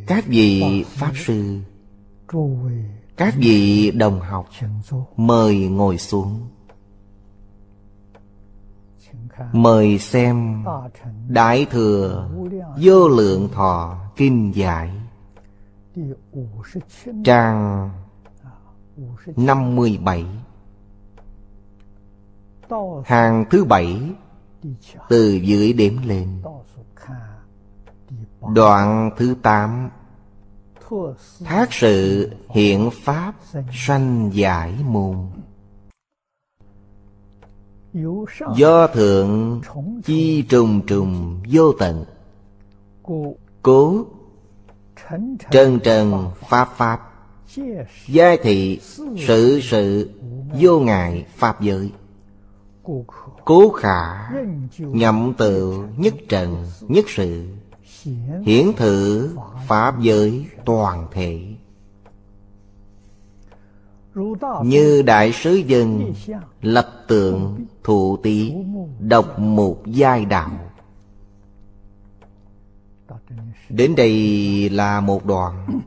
Các vị Pháp Sư, các vị đồng học, mời ngồi xuống. Mời xem Đại Thừa Vô Lượng Thọ Kinh Giải, trang 57, hàng thứ 7 từ dưới đếm lên. Đoạn thứ 8. Thác sự hiện pháp sanh giải môn. Do thượng chi trùng trùng vô tận, cố trần trần pháp pháp, giai thị sự sự vô ngại pháp giới. Cố khả nhậm tự nhất trần nhất sự, hiển thử pháp giới toàn thể. Như đại sứ dân lập tượng thụ tí, độc một giai đạo. Đến đây là một đoạn.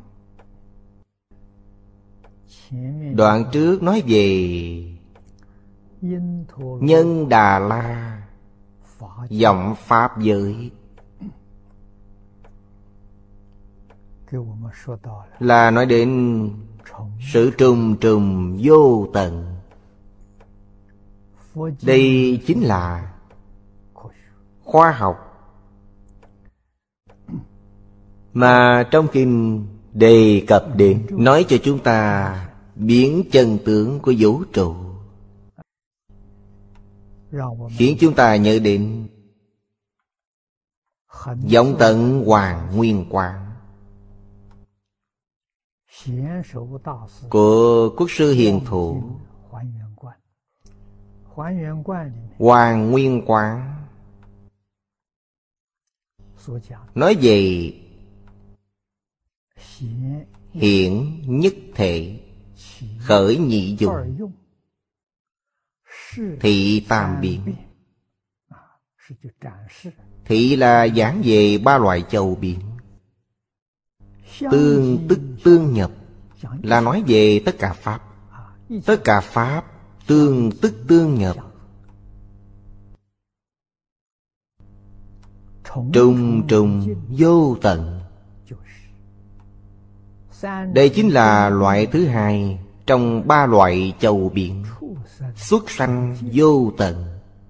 Đoạn trước nói về Nhân Đà La vọng pháp giới, là nói đến sự trùng trùng vô tận. Đây chính là khoa học mà trong kinh đề cập đến, nói cho chúng ta biến chân tướng của vũ trụ, khiến chúng ta nhớ đến vọng tận Hoàng Nguyên Quán của Quốc sư Hiền Thủ. Hoàng Nguyên Quán nói về hiển nhất thể, khởi nhị dụng, thị tam biến. Thị là giảng về ba loại châu biến. Tương tức tương nhập là nói về tất cả pháp. Tất cả pháp tương tức tương nhập. Trùng trùng vô tận, đây chính là loại thứ hai trong ba loại châu biến. Xuất sanh vô tận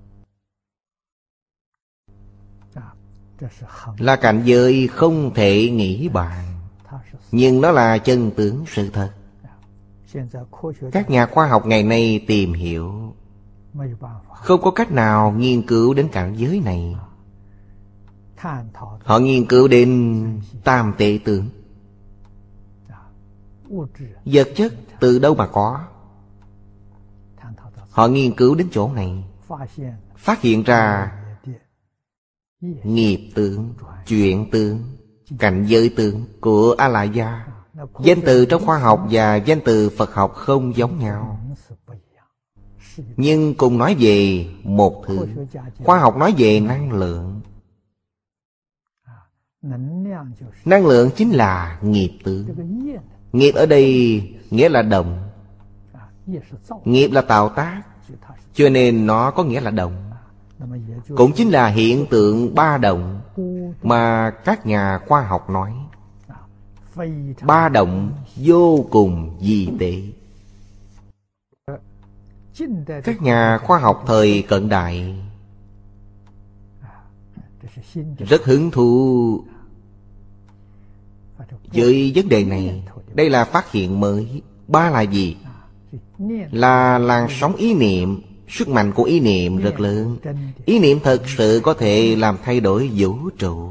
là cảnh giới không thể nghĩ bàn, nhưng nó là chân tướng sự thật. Các nhà khoa học ngày nay tìm hiểu, không có cách nào nghiên cứu đến cảnh giới này. Họ nghiên cứu đến tam tệ tướng. Vật chất từ đâu mà có? Họ nghiên cứu đến chỗ này, phát hiện ra nghiệp tướng, chuyển tướng, cảnh giới tướng của A-la gia. Danh từ trong khoa học và danh từ Phật học không giống nhau, nhưng cùng nói về một thứ. Khoa học nói về năng lượng. Năng lượng chính là nghiệp tướng. Nghiệp ở đây nghĩa là động. Nghiệp là tạo tác, cho nên nó có nghĩa là động. Cũng chính là hiện tượng ba động mà các nhà khoa học nói. Ba động vô cùng vi tế. Các nhà khoa học thời cận đại rất hứng thú với vấn đề này. Đây là phát hiện mới. Ba là gì? Là làn sóng ý niệm. Sức mạnh của ý niệm rất lớn. Ý niệm thật sự có thể làm thay đổi vũ trụ.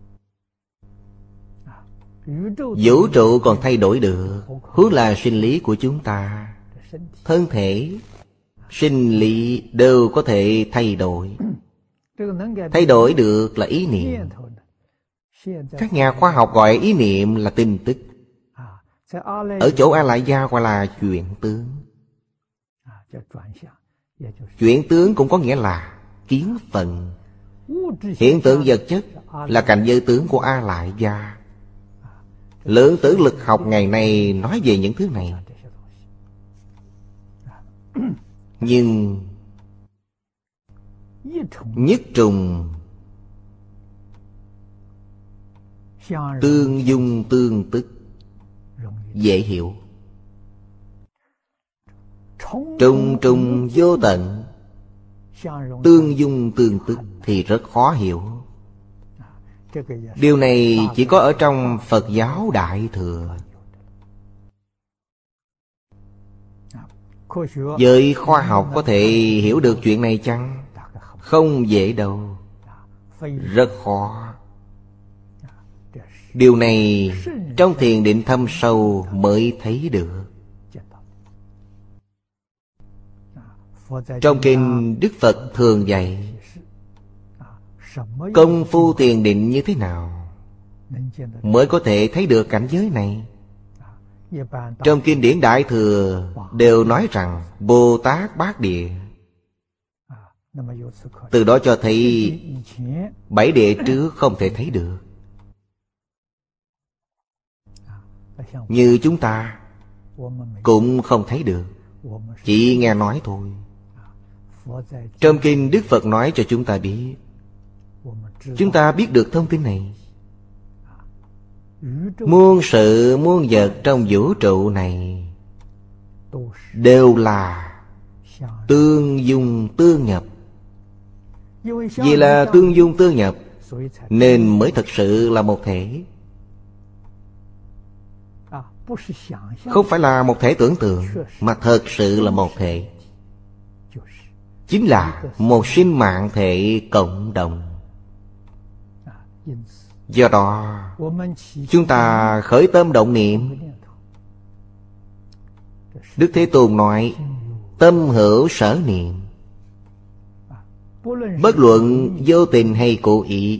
Vũ trụ còn thay đổi được, huống là sinh lý của chúng ta. Thân thể, sinh lý đều có thể thay đổi. Thay đổi được là ý niệm. Các nhà khoa học gọi ý niệm là tin tức. Ở chỗ A Lại Gia gọi là chuyển tướng. Chuyển tướng cũng có nghĩa là kiến phần. Hiện tượng vật chất là cảnh giới tướng của A Lại Gia. Lượng tử lực học ngày nay nói về những thứ này. Nhưng nhất trùng tương dung tương tức, dễ hiểu. Trùng trùng vô tận, tương dung tương tức thì rất khó hiểu. Điều này chỉ có ở trong Phật giáo Đại Thừa. Với khoa học có thể hiểu được chuyện này chăng? Không dễ đâu. Rất khó. Điều này trong thiền định thâm sâu mới thấy được. Trong kinh Đức Phật thường dạy công phu thiền định như thế nào mới có thể thấy được cảnh giới này. Trong kinh điển Đại Thừa đều nói rằng Bồ Tát Bát Địa. Từ đó cho thấy 7 địa trước không thể thấy được. Như chúng ta cũng không thấy được, chỉ nghe nói thôi. Trong kinh Đức Phật nói cho chúng ta biết. Chúng ta biết được thông tin này. Muôn sự muôn vật trong vũ trụ này đều là tương dung tương nhập. Vì là tương dung tương nhập nên mới thật sự là một thể. Không phải là một thể tưởng tượng, mà thật sự là một thể. Chính là một sinh mạng thể cộng đồng. Do đó chúng ta khởi tâm động niệm. Đức Thế Tôn nói tâm hữu sở niệm. Bất luận vô tình hay cố ý,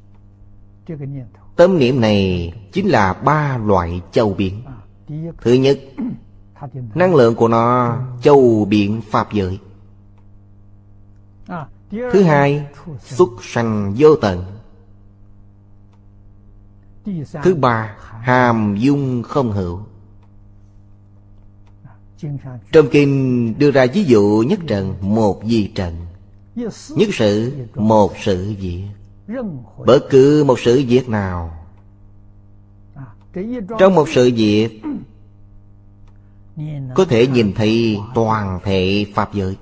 tâm niệm này chính là 3 loại châu biến. Thứ nhất, năng lượng của nó châu biện pháp giới. Thứ hai, xuất sanh vô tận. Thứ ba, hàm dung không hữu. Trong kinh đưa ra ví dụ nhất trần một di trần, nhất sự một sự việc. Bất cứ một sự việc nào, trong một sự việc có thể nhìn thấy toàn thể pháp giới.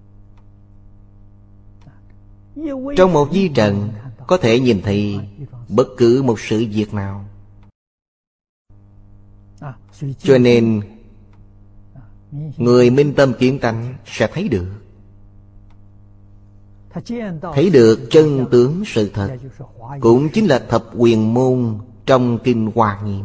Trong một di trần có thể nhìn thấy bất cứ một sự việc nào. Cho nên người minh tâm kiến tánh sẽ thấy được. Thấy được chân tướng sự thật, cũng chính là thập quyền môn trong kinh Hoa Nghiêm.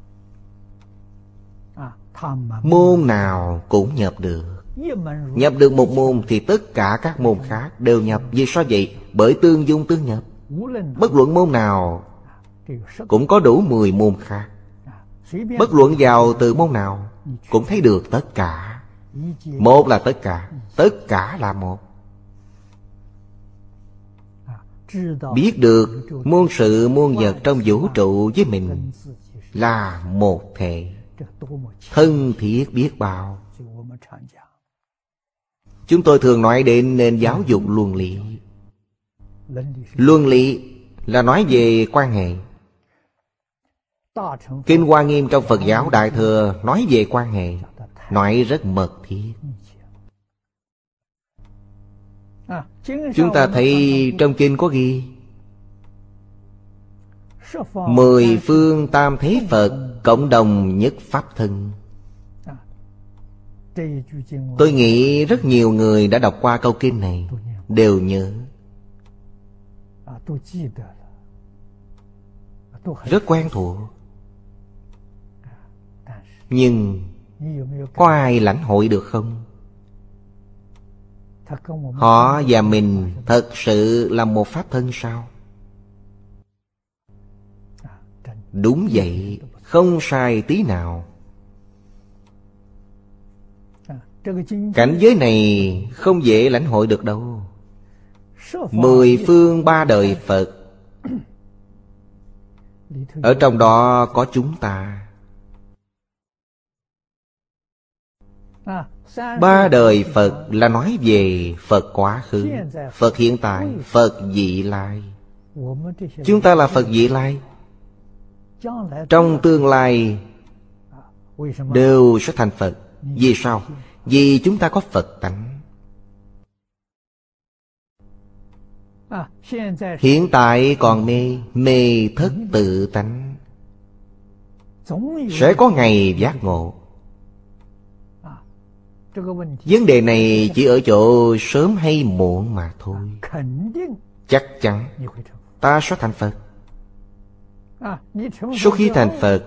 Môn nào cũng nhập được. Nhập được một môn thì tất cả các môn khác đều nhập. Vì sao vậy? Bởi tương dung tương nhập. Bất luận môn nào cũng có đủ 10 môn khác. Bất luận vào từ môn nào cũng thấy được tất cả. Một là tất cả, tất cả là một. Biết được muôn sự muôn vật trong vũ trụ với mình là một thể, thân thiết biết bao. Chúng tôi thường nói đến nền giáo dục luân lý. Luân lý là nói về quan hệ. Kinh Hoa Nghiêm trong Phật giáo Đại Thừa nói về quan hệ, nói rất mật thiết. Chúng ta thấy trong kinh có ghi 10 phương tam thế Phật cộng đồng nhất pháp thân. Tôi nghĩ rất nhiều người đã đọc qua câu kinh này đều nhớ, rất quen thuộc. Nhưng có ai lãnh hội được không? Họ và mình thật sự là một pháp thân sao? Đúng vậy, không sai tí nào. Cảnh giới này không dễ lãnh hội được đâu. 10 phương 3 đời Phật Ở trong đó có chúng ta. 3 đời Phật là nói về Phật quá khứ, Phật hiện tại, Phật vị lai. Chúng ta là Phật vị lai. Trong tương lai đều sẽ thành Phật. Vì sao? Vì chúng ta có Phật tánh. Hiện tại còn mê thất tự tánh, sẽ có ngày giác ngộ. Vấn đề này chỉ ở chỗ sớm hay muộn mà thôi. Chắc chắn ta sẽ thành Phật. Sau khi thành Phật,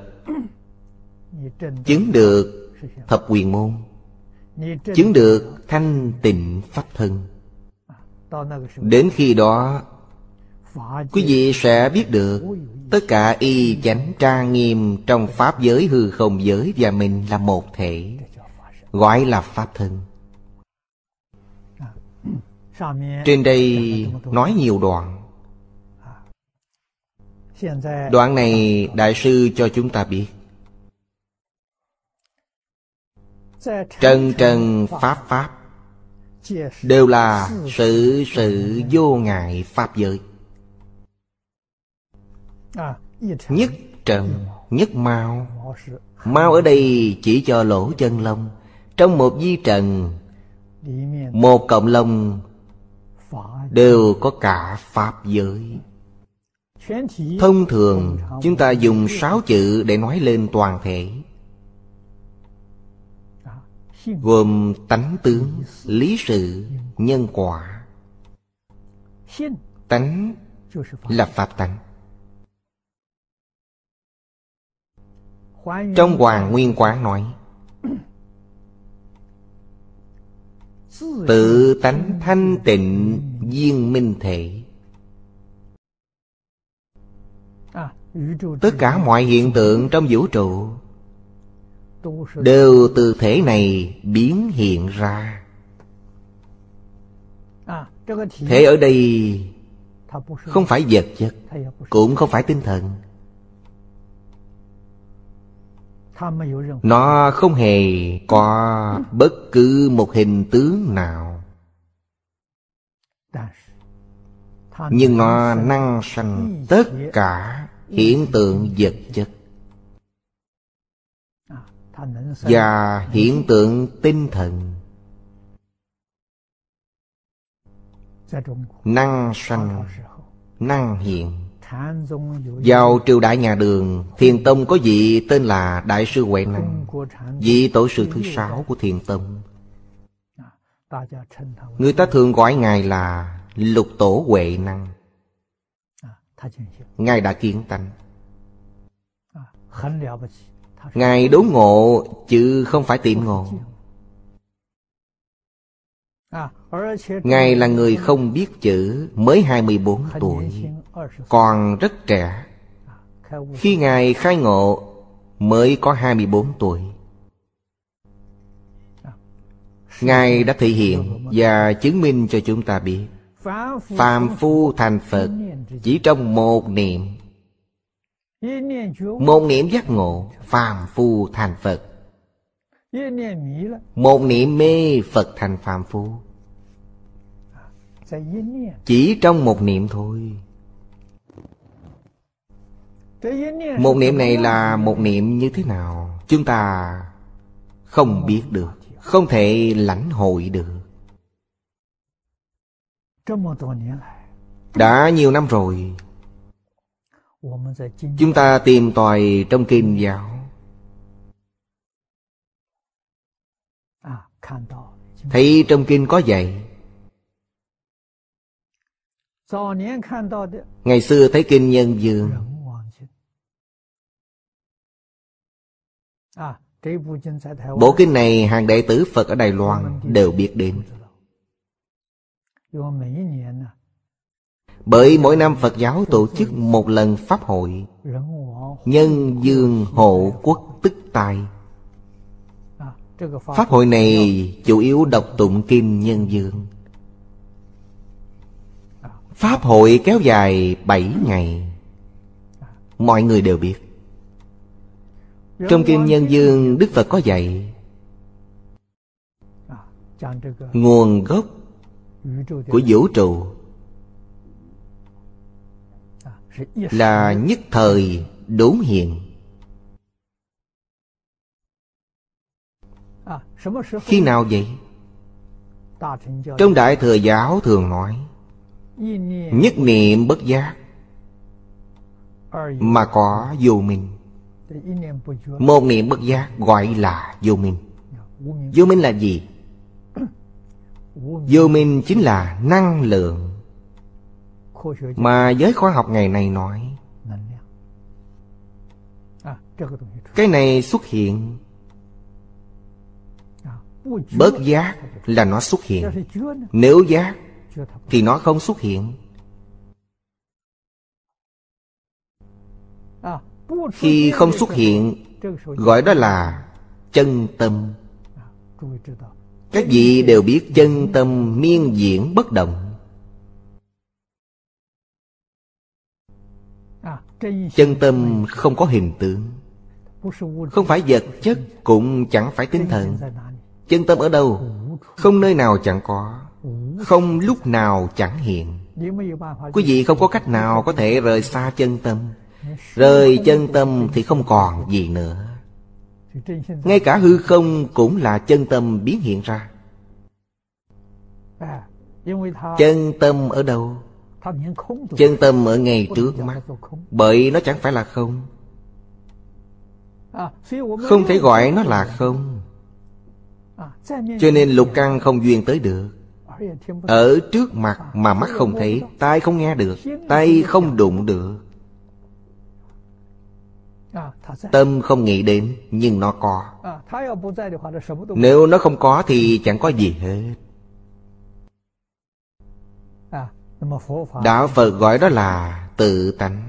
chứng được thập quyền môn, chứng được thanh tịnh pháp thân. Đến khi đó, quý vị sẽ biết được tất cả y chánh trang nghiêm trong pháp giới hư không giới và mình là một thể, gọi là pháp thân. Trên đây nói nhiều đoạn. Đoạn này Đại sư cho chúng ta biết trần trần pháp pháp đều là sự vô ngại pháp giới. Nhất trần, nhất mao. Mao ở đây chỉ cho lỗ chân lông. Trong một vi trần, một cọng lông đều có cả pháp giới. Thông thường chúng ta dùng 6 chữ để nói lên toàn thể, gồm tánh tướng, lý sự, nhân quả. Tánh là pháp tánh. Trong Hoàng Nguyên Quán nói tự tánh thanh tịnh viên minh thể. Tất cả mọi hiện tượng trong vũ trụ đều từ thể này biến hiện ra. Thể ở đây không phải vật chất, cũng không phải tinh thần. Nó không hề có bất cứ một hình tướng nào, nhưng nó năng sanh tất cả hiện tượng vật chất và hiện tượng tinh thần. Năng sanh, năng hiện. Vào triều đại nhà Đường, Thiền Tông có vị tên là Đại sư Huệ Năng, vị tổ sư thứ 6 của Thiền Tông. Người ta thường gọi Ngài là Lục Tổ Huệ Năng. Ngài đã kiến tánh. Ngài đốn ngộ chứ không phải tiệm ngộ. Ngài là người không biết chữ, mới 24 tuổi, còn rất trẻ. Khi Ngài khai ngộ mới có 24 tuổi. Ngài đã thể hiện và chứng minh cho chúng ta biết phàm phu thành Phật chỉ trong một niệm. Một niệm giác ngộ, phàm phu thành Phật. Một niệm mê, Phật thành phàm phu. Chỉ trong một niệm thôi. Một niệm này là một niệm như thế nào, chúng ta không biết được, không thể lãnh hội được. Đã nhiều năm rồi, chúng ta tìm tòi trong kinh giáo, thấy trong kinh có dạy. Ngày xưa thấy kinh Nhân Dương, bộ kinh này hàng đệ tử Phật ở Đài Loan đều biết đến. Bởi mỗi năm Phật giáo tổ chức một lần pháp hội Nhân Dương hộ quốc tức tai. Pháp hội này chủ yếu đọc tụng kinh Nhân Dương. Pháp hội kéo dài 7 ngày. mọi người đều biết. Trong Kinh Nhân Dương, Đức Phật có dạy nguồn gốc của vũ trụ là nhất thời đốn hiện. Khi nào vậy? Trong Đại Thừa Giáo thường nói nhất niệm bất giác mà có vô minh. Một niệm bất giác gọi là vô minh. Vô minh là gì? Vô minh chính là năng lượng mà giới khoa học ngày nay nói. Cái này xuất hiện, bớt giác là nó xuất hiện. Nếu giác thì nó không xuất hiện. Khi không xuất hiện, gọi đó là chân tâm. Các vị đều biết chân tâm miên diễn bất động. Chân tâm không có hình tướng, không phải vật chất, cũng chẳng phải tinh thần. Chân tâm ở đâu? Không nơi nào chẳng có, không lúc nào chẳng hiện. Quý vị không có cách nào có thể rời xa chân tâm. Rời chân tâm thì không còn gì nữa. Ngay cả hư không cũng là chân tâm biến hiện ra. Chân tâm ở đâu? Chân tâm ở ngay trước mắt, bởi nó chẳng phải là không. Không thể gọi nó là không. Cho nên lục căn không duyên tới được. Ở trước mặt mà mắt không thấy, tai không nghe được, tay không đụng được, tâm không nghĩ đến, nhưng nó có. Nếu nó không có thì chẳng có gì hết. Đạo Phật gọi đó là tự tánh,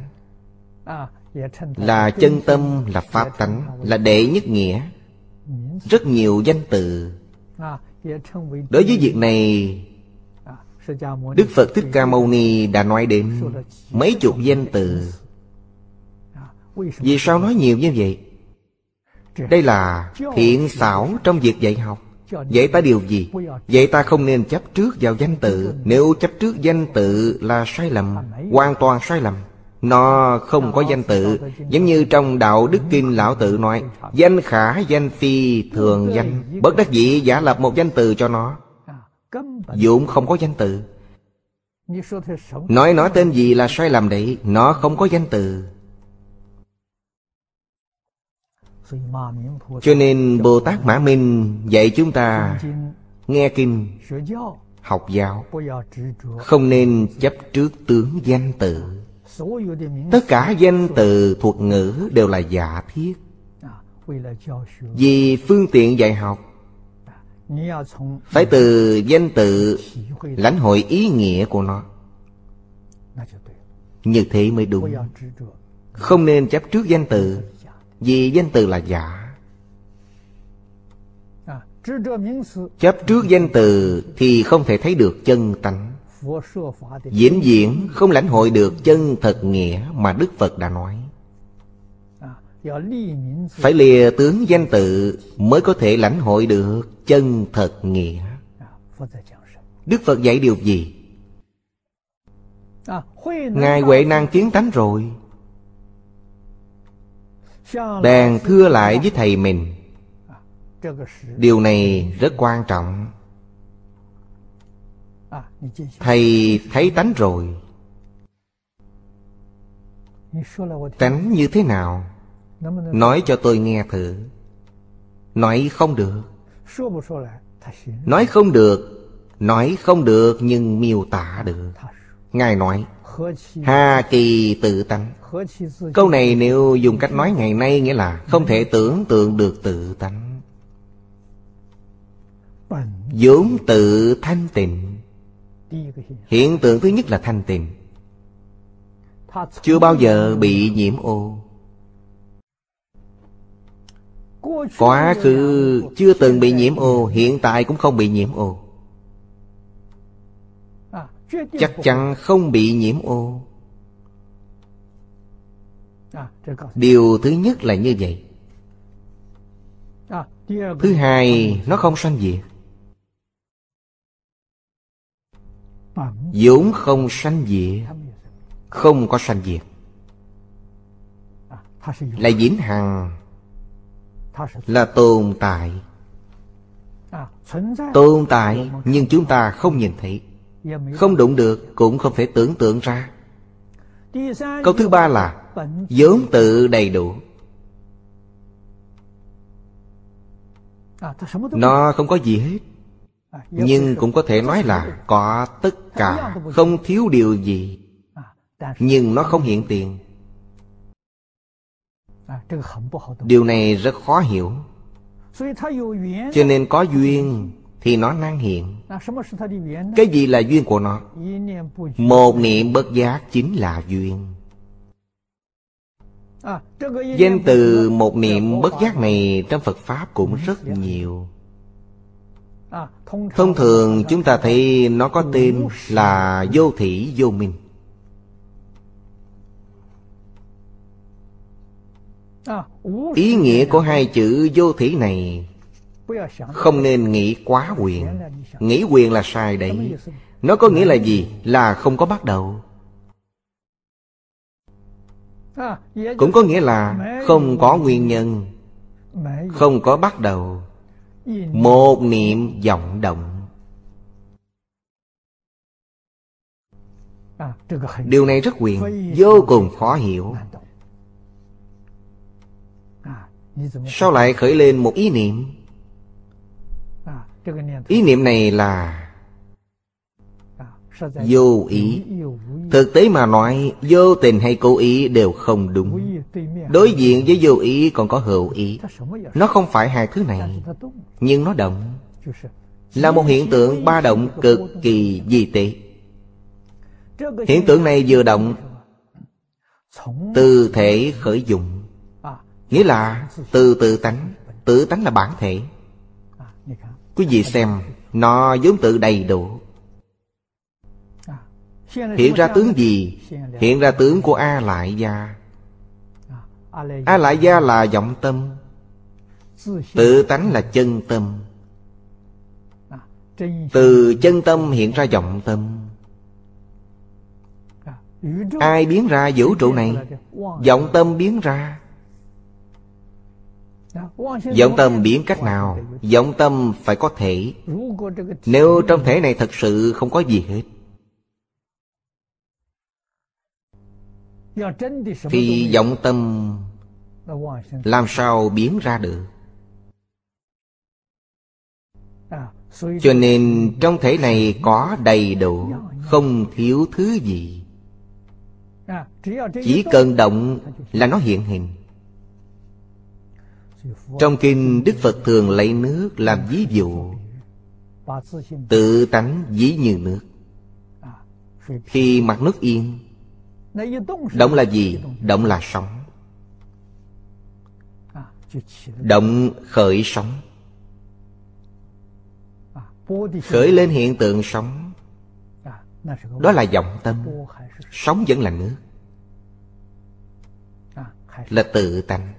là chân tâm, là pháp tánh, là đệ nhất nghĩa. Rất nhiều danh từ. Đối với việc này, Đức Phật Thích Ca Mâu Ni đã nói đến mấy chục danh từ. Vì sao nói nhiều như vậy? Đây là thiện xảo trong việc dạy học. Dạy ta điều gì? Dạy ta không nên chấp trước vào danh tự. Nếu chấp trước danh tự là sai lầm, hoàn toàn sai lầm. Nó không có danh tự. Giống như trong Đạo Đức Kinh Lão Tự nói, danh khả danh phi thường danh. Bất đắc dĩ giả lập một danh từ cho nó, vốn không có danh từ. Nói nó tên gì là sai lầm đấy. Nó không có danh từ. Cho nên Bồ Tát Mã Minh dạy chúng ta nghe kinh, học giáo, không nên chấp trước tướng danh từ. Tất cả danh từ thuật ngữ đều là giả thiết. Vì phương tiện dạy học, phải từ danh từ lãnh hội ý nghĩa của nó. Như thế mới đúng. Không nên chấp trước danh từ, vì danh từ là giả. Chấp trước danh từ thì không thể thấy được chân tánh, vĩnh viễn không lãnh hội được chân thật nghĩa mà Đức Phật đã nói. Phải lìa tướng danh tự mới có thể lãnh hội được chân thật nghĩa. Đức Phật dạy điều gì? Ngài Huệ năng kiến tánh rồi, bèn thưa lại với thầy mình. Điều này rất quan trọng. Thầy thấy tánh rồi. Tánh như thế nào? Nói cho tôi nghe thử. Nói không được. Nói không được. Nói không được nhưng miêu tả được. Ngài nói hà kỳ tự tánh. Câu này nếu dùng cách nói ngày nay nghĩa là không thể tưởng tượng được tự tánh. vốn tự thanh tịnh. Hiện tượng thứ nhất là thanh tịnh, chưa bao giờ bị nhiễm ô. Quá khứ chưa từng bị nhiễm ô, hiện tại cũng không bị nhiễm ô. Chắc chắn không bị nhiễm ô. Điều thứ nhất là như vậy. Thứ hai, nó không sanh diệt. vốn không sanh diệt, không có sanh diệt, là vĩnh hằng, là tồn tại. Tồn tại nhưng chúng ta không nhìn thấy, không đụng được, cũng không thể tưởng tượng ra. Câu thứ ba là vốn tự đầy đủ. Nó không có gì hết, nhưng cũng có thể nói là có tất cả, không thiếu điều gì. Nhưng nó không hiện tiền. Điều này rất khó hiểu. Cho nên có duyên thì nó năng hiện. Cái gì là duyên của nó? Một niệm bất giác chính là duyên. Danh từ một niệm bất giác này trong Phật Pháp cũng rất nhiều. Thông thường chúng ta thấy nó có tên là vô thỉ vô minh. Ý nghĩa của hai chữ vô thỉ này không nên nghĩ quá quyền. Nghĩ quyền là sai đấy. Nó có nghĩa là gì? Là không có bắt đầu. Cũng có nghĩa là không có nguyên nhân, không có bắt đầu. Một niệm vọng động. Điều này rất quyền, vô cùng khó hiểu. Sao lại khởi lên một ý niệm? Ý niệm này là vô ý. Thực tế mà nói, vô tình hay cố ý đều không đúng. Đối diện với vô ý còn có hữu ý. Nó không phải hai thứ này, nhưng nó động. Là một hiện tượng ba động cực kỳ vi tế. Hiện tượng này vừa động, từ thể khởi dụng, nghĩa là từ tự tánh. Tự tánh là bản thể. Quý vị xem, nó vốn tự đầy đủ. Hiện ra tướng gì? Hiện ra tướng của A Lại Gia. A Lại Gia là vọng tâm, tự tánh là chân tâm. Từ chân tâm hiện ra vọng tâm. Ai biến ra vũ trụ này? Vọng tâm biến ra. Vọng tâm biến cách nào? Vọng tâm phải có thể. Nếu trong thể này thật sự không có gì hết, thì vọng tâm làm sao biến ra được? Cho nên trong thể này có đầy đủ, không thiếu thứ gì. Chỉ cần động là nó hiện hình. Trong kinh Đức Phật thường lấy nước làm ví dụ. Tự tánh ví như nước. Khi mặt nước yên, động là gì? Động là sóng. Động khởi sóng. Khởi lên hiện tượng sóng. Đó là vọng tâm. Sóng vẫn là nước, là tự tánh.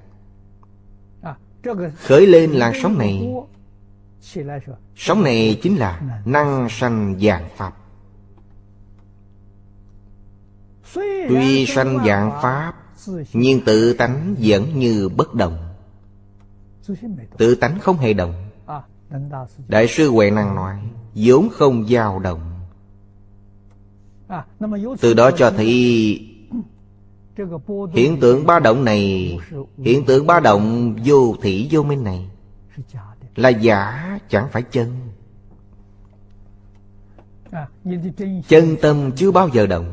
Khởi lên làn sóng này. Sóng này chính là năng sanh vạn pháp. Tuy sanh vạn pháp, nhưng tự tánh vẫn như bất động. Tự tánh không hề động. Đại sư Huệ Năng nói vốn không dao động. Từ đó cho thấy hiện tượng ba động này, hiện tượng ba động vô thỉ vô minh này là giả, chẳng phải chân. Chân tâm chưa bao giờ động.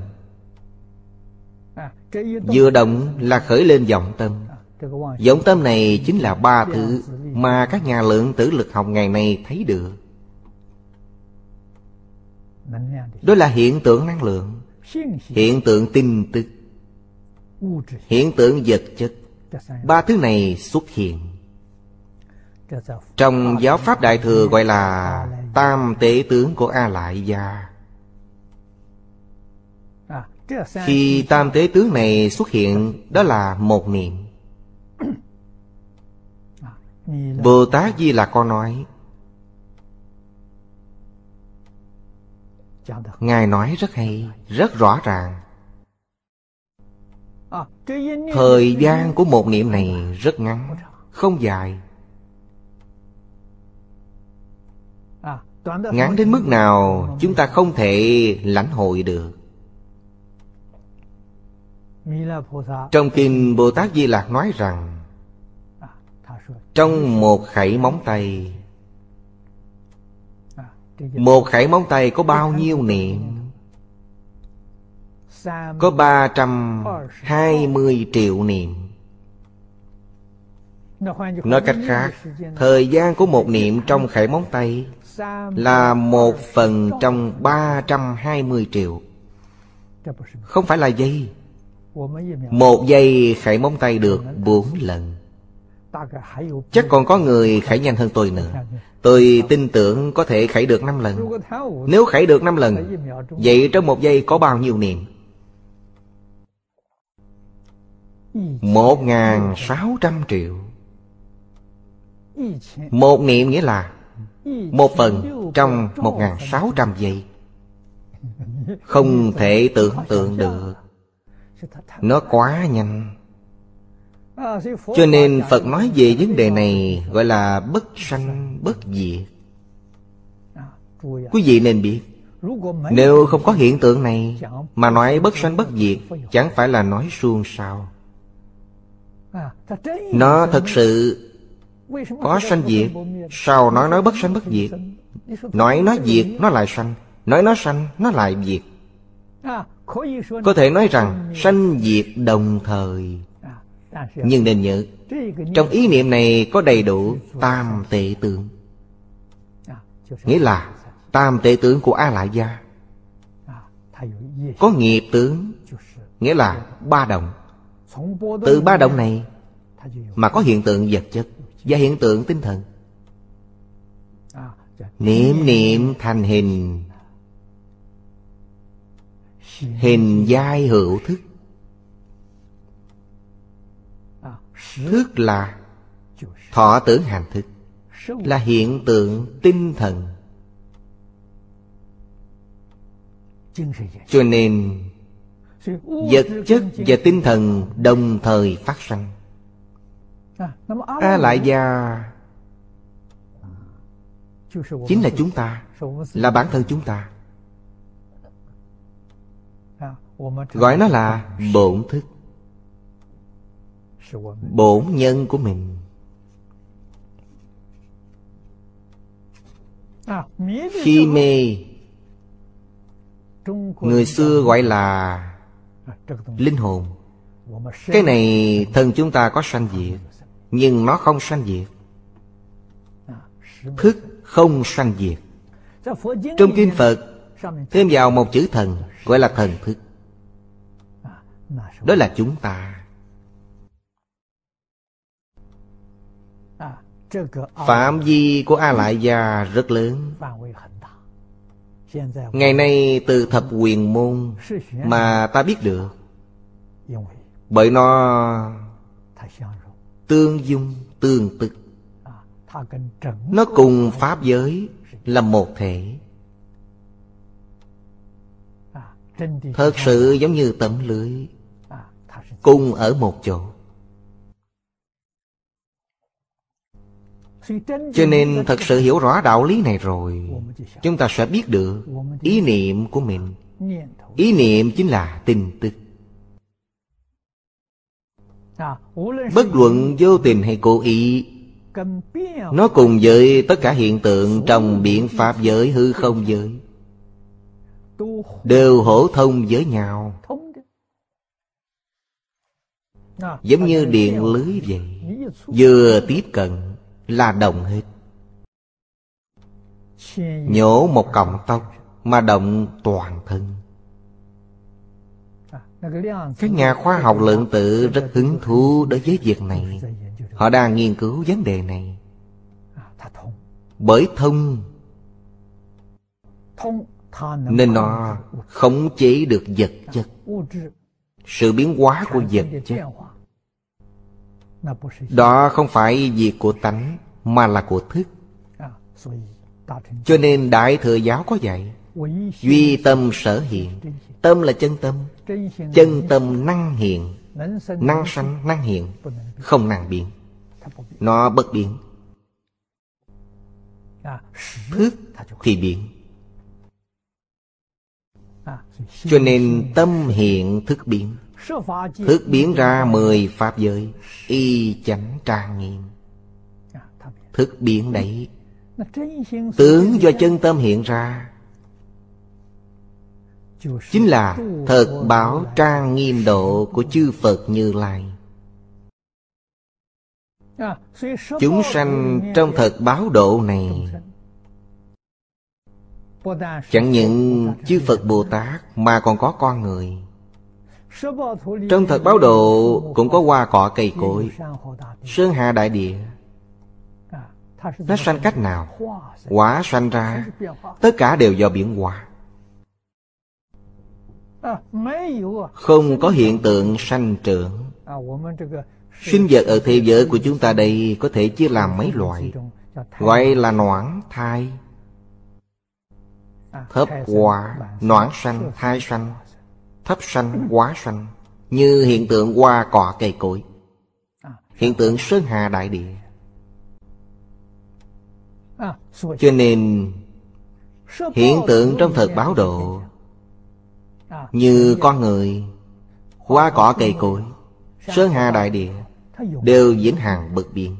Vừa động là khởi lên vọng tâm. Vọng tâm này chính là ba thứ mà các nhà lượng tử lực học ngày nay thấy được. Đó là hiện tượng năng lượng, hiện tượng tin tức, hiện tượng vật chất. Ba thứ này xuất hiện. Trong giáo pháp Đại Thừa gọi là tam tế tướng của A Lại Gia. Khi tam tế tướng này xuất hiện, đó là một niệm. Bồ Tát Di Lặc có nói, Ngài nói rất hay, rất rõ ràng. Thời gian của một niệm này rất ngắn, không dài. Ngắn đến mức nào chúng ta không thể lãnh hội được. Trong kinh Bồ Tát Di Lặc nói rằng, trong một khẩy móng tay, một khẩy móng tay có bao nhiêu niệm? Có 320 triệu niệm. Nói cách khác, thời gian của một niệm trong khẩy móng tay là 1/1 trong 320 triệu. Không phải là giây. 1 giây khẩy móng tay được 4 lần. Chắc còn có người khẩy nhanh hơn tôi nữa. Tôi tin tưởng có thể khẩy được 5 lần. Nếu khẩy được 5 lần, vậy trong 1 giây có bao nhiêu niệm? 1.600 triệu. Một niệm nghĩa là 1/1 trong 1.600 giây. Không thể tưởng tượng được. Nó quá nhanh. Cho nên Phật nói về vấn đề này gọi là bất sanh bất diệt. Quý vị nên biết, nếu không có hiện tượng này mà nói bất sanh bất diệt, chẳng phải là nói suông sao. Nó thật sự có sanh diệt. Sao nói bất sanh bất diệt? Nói nó diệt nó lại sanh, nói nó sanh nó lại diệt. Có thể nói rằng sanh diệt đồng thời. Nhưng nên nhớ, trong ý niệm này có đầy đủ tam tệ tướng. Nghĩa là tam tệ tướng của A Lại Gia. Có nghiệp tướng, nghĩa là 3 động. Từ 3 động này mà có hiện tượng vật chất và hiện tượng tinh thần. Niệm niệm thành hình, hình giai hữu thức. Thức là thọ tưởng hành thức, là hiện tượng tinh thần. Cho nên vật chất và tinh thần đồng thời phát sanh. A Lại Gia chính là chúng ta, là bản thân chúng ta. Gọi nó là bổn thức, bổn nhân của mình. Khi mê, người xưa gọi là linh hồn. Cái này thân chúng ta có sanh diệt, nhưng nó không sanh diệt. Thức không sanh diệt. Trong kinh Phật thêm vào một chữ thần, gọi là thần thức. Đó là chúng ta. Phạm vi của A Lại Gia rất lớn. Ngày nay từ thập huyền môn mà ta biết được, bởi nó tương dung tương tức. Nó cùng pháp giới là một thể. Thật sự giống như tấm lưới, cùng ở một chỗ. Cho nên thật sự hiểu rõ đạo lý này rồi, chúng ta sẽ biết được ý niệm của mình. Ý niệm chính là tin tức. Bất luận vô tình hay cố ý, nó cùng với tất cả hiện tượng trong biển pháp giới, hư không giới, đều hỗ thông với nhau, giống như điện lưới vậy. Vừa tiếp cận là động hết. Nhổ một cọng tóc mà động toàn thân. Các nhà khoa học lượng tử rất hứng thú đối với việc này. Họ đang nghiên cứu vấn đề này. nên nó khống chế được vật chất. Sự biến hóa của vật chất đó không phải việc của tánh, mà là của thức. Cho nên Đại Thừa Giáo có dạy duy tâm sở hiện. Tâm là chân tâm. Chân tâm năng hiện, năng sanh, năng hiện, không năng biến. Nó bất biến. Thức thì biến. Cho nên tâm hiện thức biến. Thức biến ra 10 pháp giới, y chánh trang nghiêm. Thức biến đấy. Tướng do chân tâm hiện ra chính là thật báo trang nghiêm độ của chư Phật Như Lai. Chúng sanh trong thật báo độ này chẳng những chư Phật Bồ Tát mà còn có con người. Trong thật báo độ cũng có hoa cỏ cây cối, sơn hà đại địa. Nó sanh cách nào? Hóa sanh ra. Tất cả đều do biến hóa. Không có hiện tượng sanh trưởng. Sinh vật ở thế giới của chúng ta đây có thể chia làm mấy loại, gọi là noãn thai, thấp hóa, noãn sanh, thai sanh, thấp sanh, hóa sanh. Như hiện tượng hoa cỏ cây cối, hiện tượng sơn hà đại địa. Cho nên hiện tượng trong thật báo độ như con người, hoa cỏ cây cối, sơn hà đại địa đều vĩnh hằng bất biến.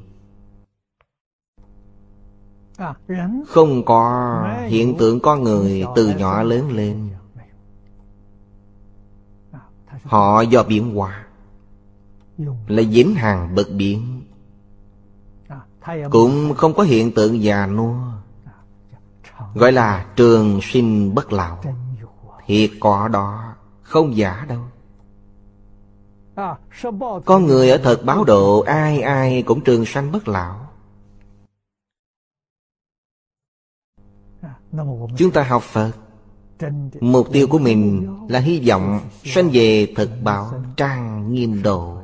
Không có hiện tượng con người từ nhỏ lớn lên. Họ do biến hóa, là vĩnh hằng bất biến. Cũng không có hiện tượng già nua, gọi là trường sinh bất lão. Thiệt có đó, không giả đâu. Con người ở thật báo độ, ai ai cũng trường sanh bất lão. Chúng ta học Phật, mục tiêu của mình là hy vọng sanh về thực báo trang nghiêm độ.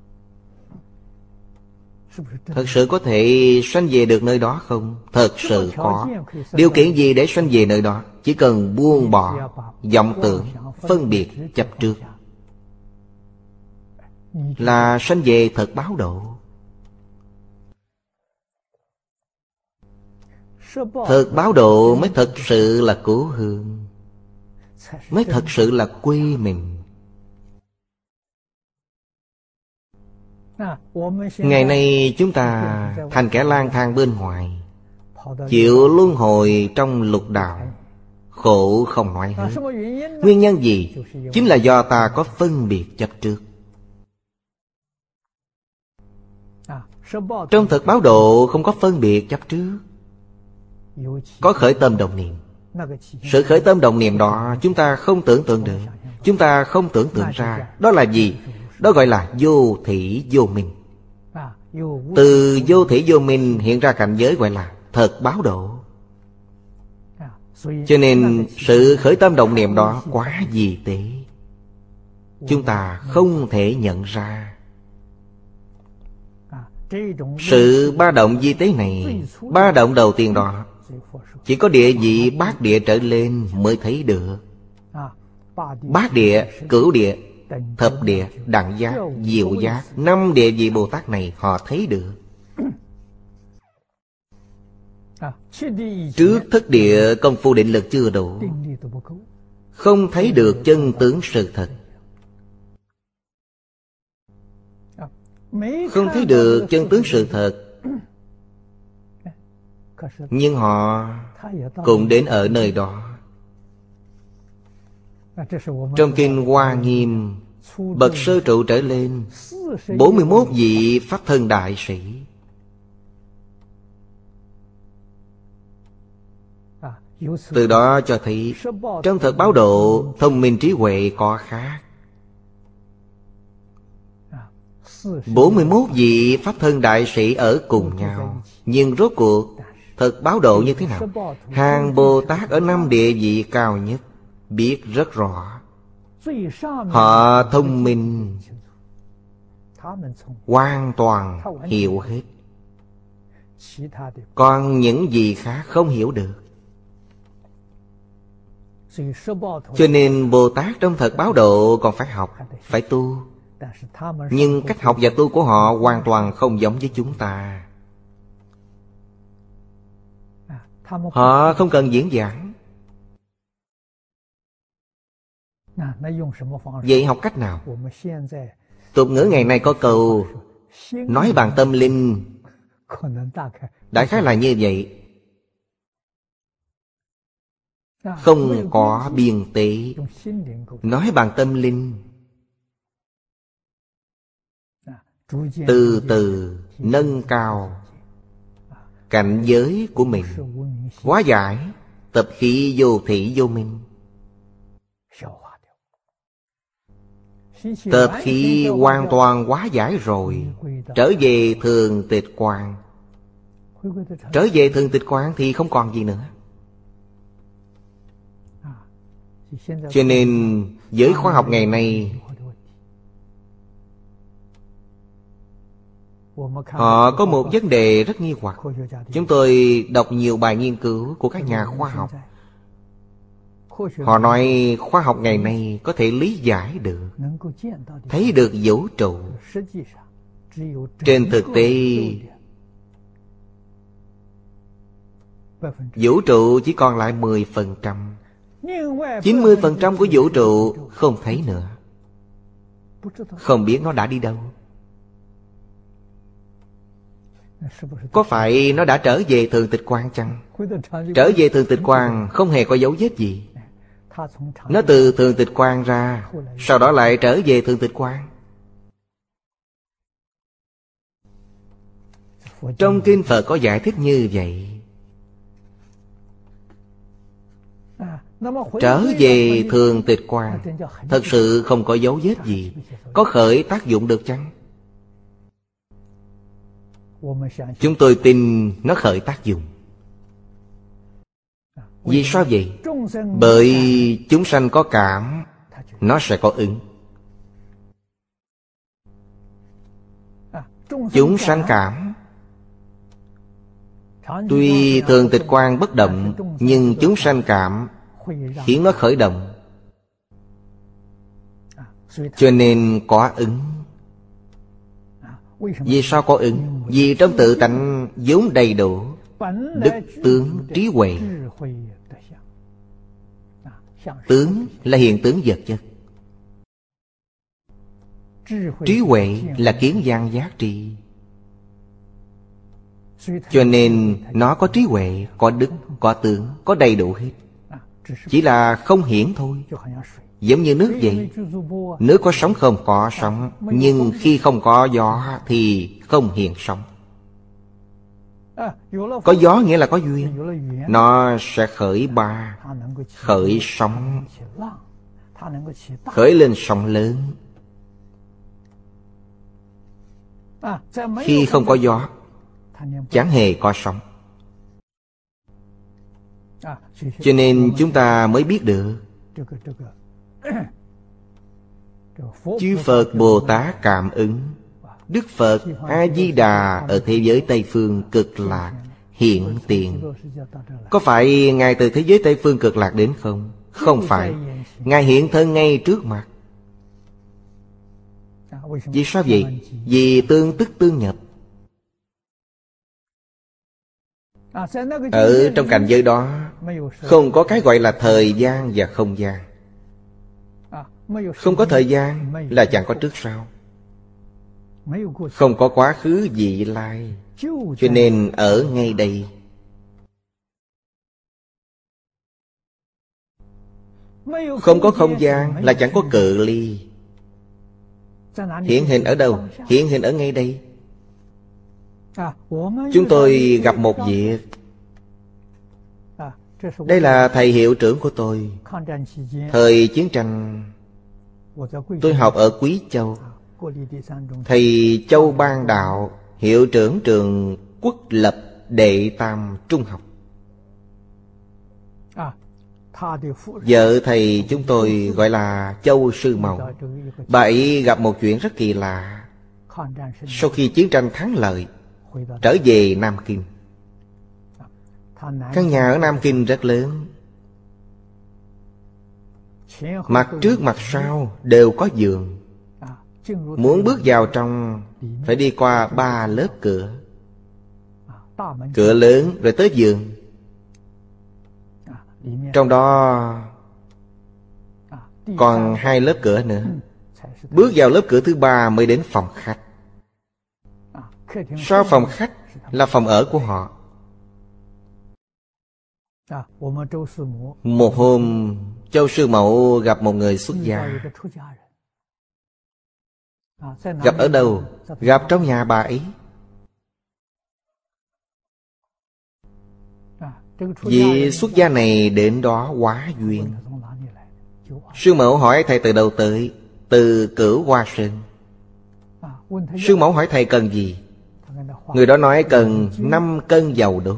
Thật sự có thể sanh về được nơi đó không? Thật sự có. Điều kiện gì để sanh về nơi đó? Chỉ cần buông bỏ vọng tưởng, phân biệt, chấp trước là sanh về thật báo độ. Thật báo độ mới thật sự là cố hương, mới thật sự là quê mình. Ngày nay chúng ta thành kẻ lang thang bên ngoài, chịu luân hồi trong lục đạo, khổ không nói hết. Nguyên nhân gì? Chính là do ta có phân biệt chấp trước. Trong thực báo độ không có phân biệt chấp trước, có khởi tâm đồng niệm. Sự khởi tâm đồng niệm đó chúng ta không tưởng tượng được, chúng ta không tưởng tượng ra. Đó là gì? Đó gọi là vô thỉ vô minh. Từ vô thỉ vô minh hiện ra cảnh giới gọi là thật báo độ. Cho nên sự khởi tâm động niệm đó quá vi tế, chúng ta không thể nhận ra. Sự ba động vi tế này, ba động đầu tiên đó chỉ có địa vị bát địa trở lên mới thấy được. Bát địa, cửu địa, thập địa, đẳng giác, diệu giác, 5 địa vị Bồ Tát này họ thấy được. Trước thất địa công phu định lực chưa đủ, không thấy được chân tướng sự thật, không thấy được chân tướng sự thật. Nhưng họ cũng đến ở nơi đó. Trong kinh Hoa Nghiêm, bậc sơ trụ trở lên 41 vị Pháp Thân Đại Sĩ, từ đó cho thấy trong thật báo độ thông minh trí huệ có khác. 41 vị Pháp Thân Đại Sĩ ở cùng nhau, nhưng rốt cuộc Thật báo độ như thế nào? Hàng Bồ Tát ở 5 địa vị cao nhất biết rất rõ. Họ thông minh, hoàn toàn hiểu hết. Còn những gì khác không hiểu được. Cho nên Bồ Tát trong thật báo độ còn phải học, phải tu. Nhưng cách học và tu của họ hoàn toàn không giống với chúng ta. Họ không cần diễn giảng. Vậy học cách nào? Tục ngữ ngày nay có câu nói bằng tâm linh, đại khái là như vậy. Không có biên tế. Nói bằng tâm linh, từ từ nâng cao cảnh giới của mình, hóa giải tập khí vô thị vô minh. Tập khí hoàn toàn hóa giải rồi, trở về thường tịch quang. Trở về thường tịch quang thì không còn gì nữa. Cho nên giới khoa học ngày nay họ có một vấn đề rất nghi hoặc. Chúng tôi đọc nhiều bài nghiên cứu của các nhà khoa học. Họ nói khoa học ngày nay có thể lý giải được, thấy được vũ trụ. Trên thực tế, vũ trụ chỉ còn lại 10%. 90% của vũ trụ không thấy nữa. Không biết nó đã đi đâu. Có phải nó đã trở về thường tịch quang chăng? Trở về thường tịch quang không hề có dấu vết gì. Nó từ thường tịch quang ra, sau đó lại trở về thường tịch quang. Trong kinh Phật có giải thích như vậy. Trở về thường tịch quang thật sự không có dấu vết gì. Có khởi tác dụng được chăng? Chúng tôi tin nó khởi tác dụng. Vì sao vậy? Bởi chúng sanh có cảm, nó sẽ có ứng. Chúng sanh cảm, tuy thường tịch quang bất động, nhưng chúng sanh cảm khiến nó khởi động. Cho nên có ứng. Vì sao có ứng? Vì trong tự tánh vốn đầy đủ đức tướng trí huệ. Tướng là hiện tướng vật chất, trí huệ là kiến văn giác tri. Cho nên nó có trí huệ, có đức, có tướng, có đầy đủ hết. Chỉ là không hiển thôi. Giống như nước vậy. Nước có sóng không có sóng, nhưng khi không có gió thì không hiện sóng. Có gió nghĩa là có duyên, nó sẽ khởi ba, khởi sóng, khởi lên sóng lớn. Khi không có gió, chẳng hề có sóng. Cho nên chúng ta mới biết được chư Phật Bồ Tát cảm ứng. Đức Phật A-di-đà ở thế giới Tây Phương Cực Lạc hiện tiền. Có phải Ngài từ thế giới Tây Phương Cực Lạc đến không? Không phải. Ngài hiện thân ngay trước mặt. Vì sao vậy? Vì tương tức tương nhập. Ở trong cảnh giới đó không có cái gọi là thời gian và không gian. Không có thời gian là chẳng có trước sau. Không có quá khứ vị lai. Cho nên ở ngay đây. Không có không gian là chẳng có cự ly. Hiện hình ở đâu? Hiện hình ở ngay đây. Chúng tôi gặp một việc. Đây là thầy hiệu trưởng của tôi. Thời chiến tranh tôi học ở Quý Châu. Thầy Châu Ban Đạo, hiệu trưởng trường Quốc Lập đệ tam trung học. Vợ thầy chúng tôi gọi là Châu Sư Mẫu. Bà ấy gặp một chuyện rất kỳ lạ. Sau khi chiến tranh thắng lợi, trở về Nam Kinh. Căn nhà ở Nam Kinh rất lớn, mặt trước mặt sau đều có giường. Muốn bước vào trong phải đi qua 3 lớp cửa. Cửa lớn rồi tới giường. Trong đó còn 2 lớp cửa nữa. Bước vào lớp cửa thứ 3 mới đến phòng khách. Sau phòng khách là phòng ở của họ. Một hôm, Châu Sư Mẫu gặp một người xuất gia. Gặp ở đâu? Gặp trong nhà bà ấy. Vị xuất gia này đến đó hóa duyên. Sư Mẫu hỏi thầy từ đâu tới? Từ Cửu Hoa Sơn. Sư Mẫu hỏi thầy cần gì? Người đó nói cần 5 cân dầu đốt.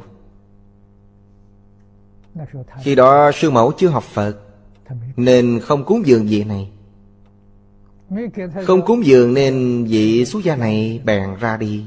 Khi đó sư Mẫu chưa học Phật, nên không cúng dường vị này. Không cúng dường nên vị xuất gia này bèn ra đi.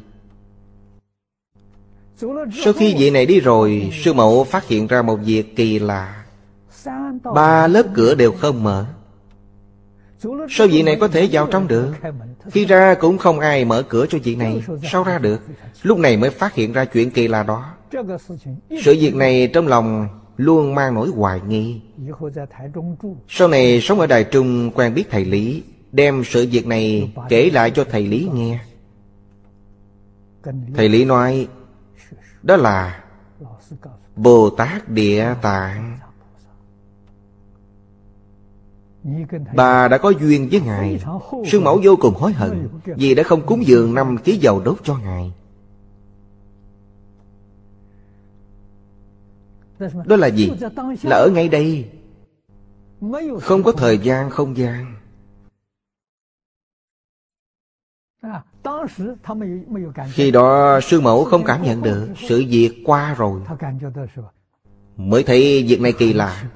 Sau khi vị này đi rồi, sư Mẫu phát hiện ra một việc kỳ lạ. 3 lớp cửa đều không mở. Sao vị này có thể vào trong được? Khi ra cũng không ai mở cửa cho vị này. Sao ra được? Lúc này mới phát hiện ra chuyện kỳ lạ đó. Sự việc này trong lòng luôn mang nỗi hoài nghi. Sau này sống ở Đài Trung quen biết thầy Lý, đem sự việc này kể lại cho thầy Lý nghe. Thầy Lý nói đó là Bồ Tát Địa Tạng. Bà đã có duyên với Ngài. Sư Mẫu vô cùng hối hận vì đã không cúng dường 5 ký dầu đốt cho Ngài. Đó là gì? Là ở ngay đây, không có thời gian không gian. Khi đó sư Mẫu không cảm nhận được. Sự việc qua rồi mới thấy việc này kỳ lạ.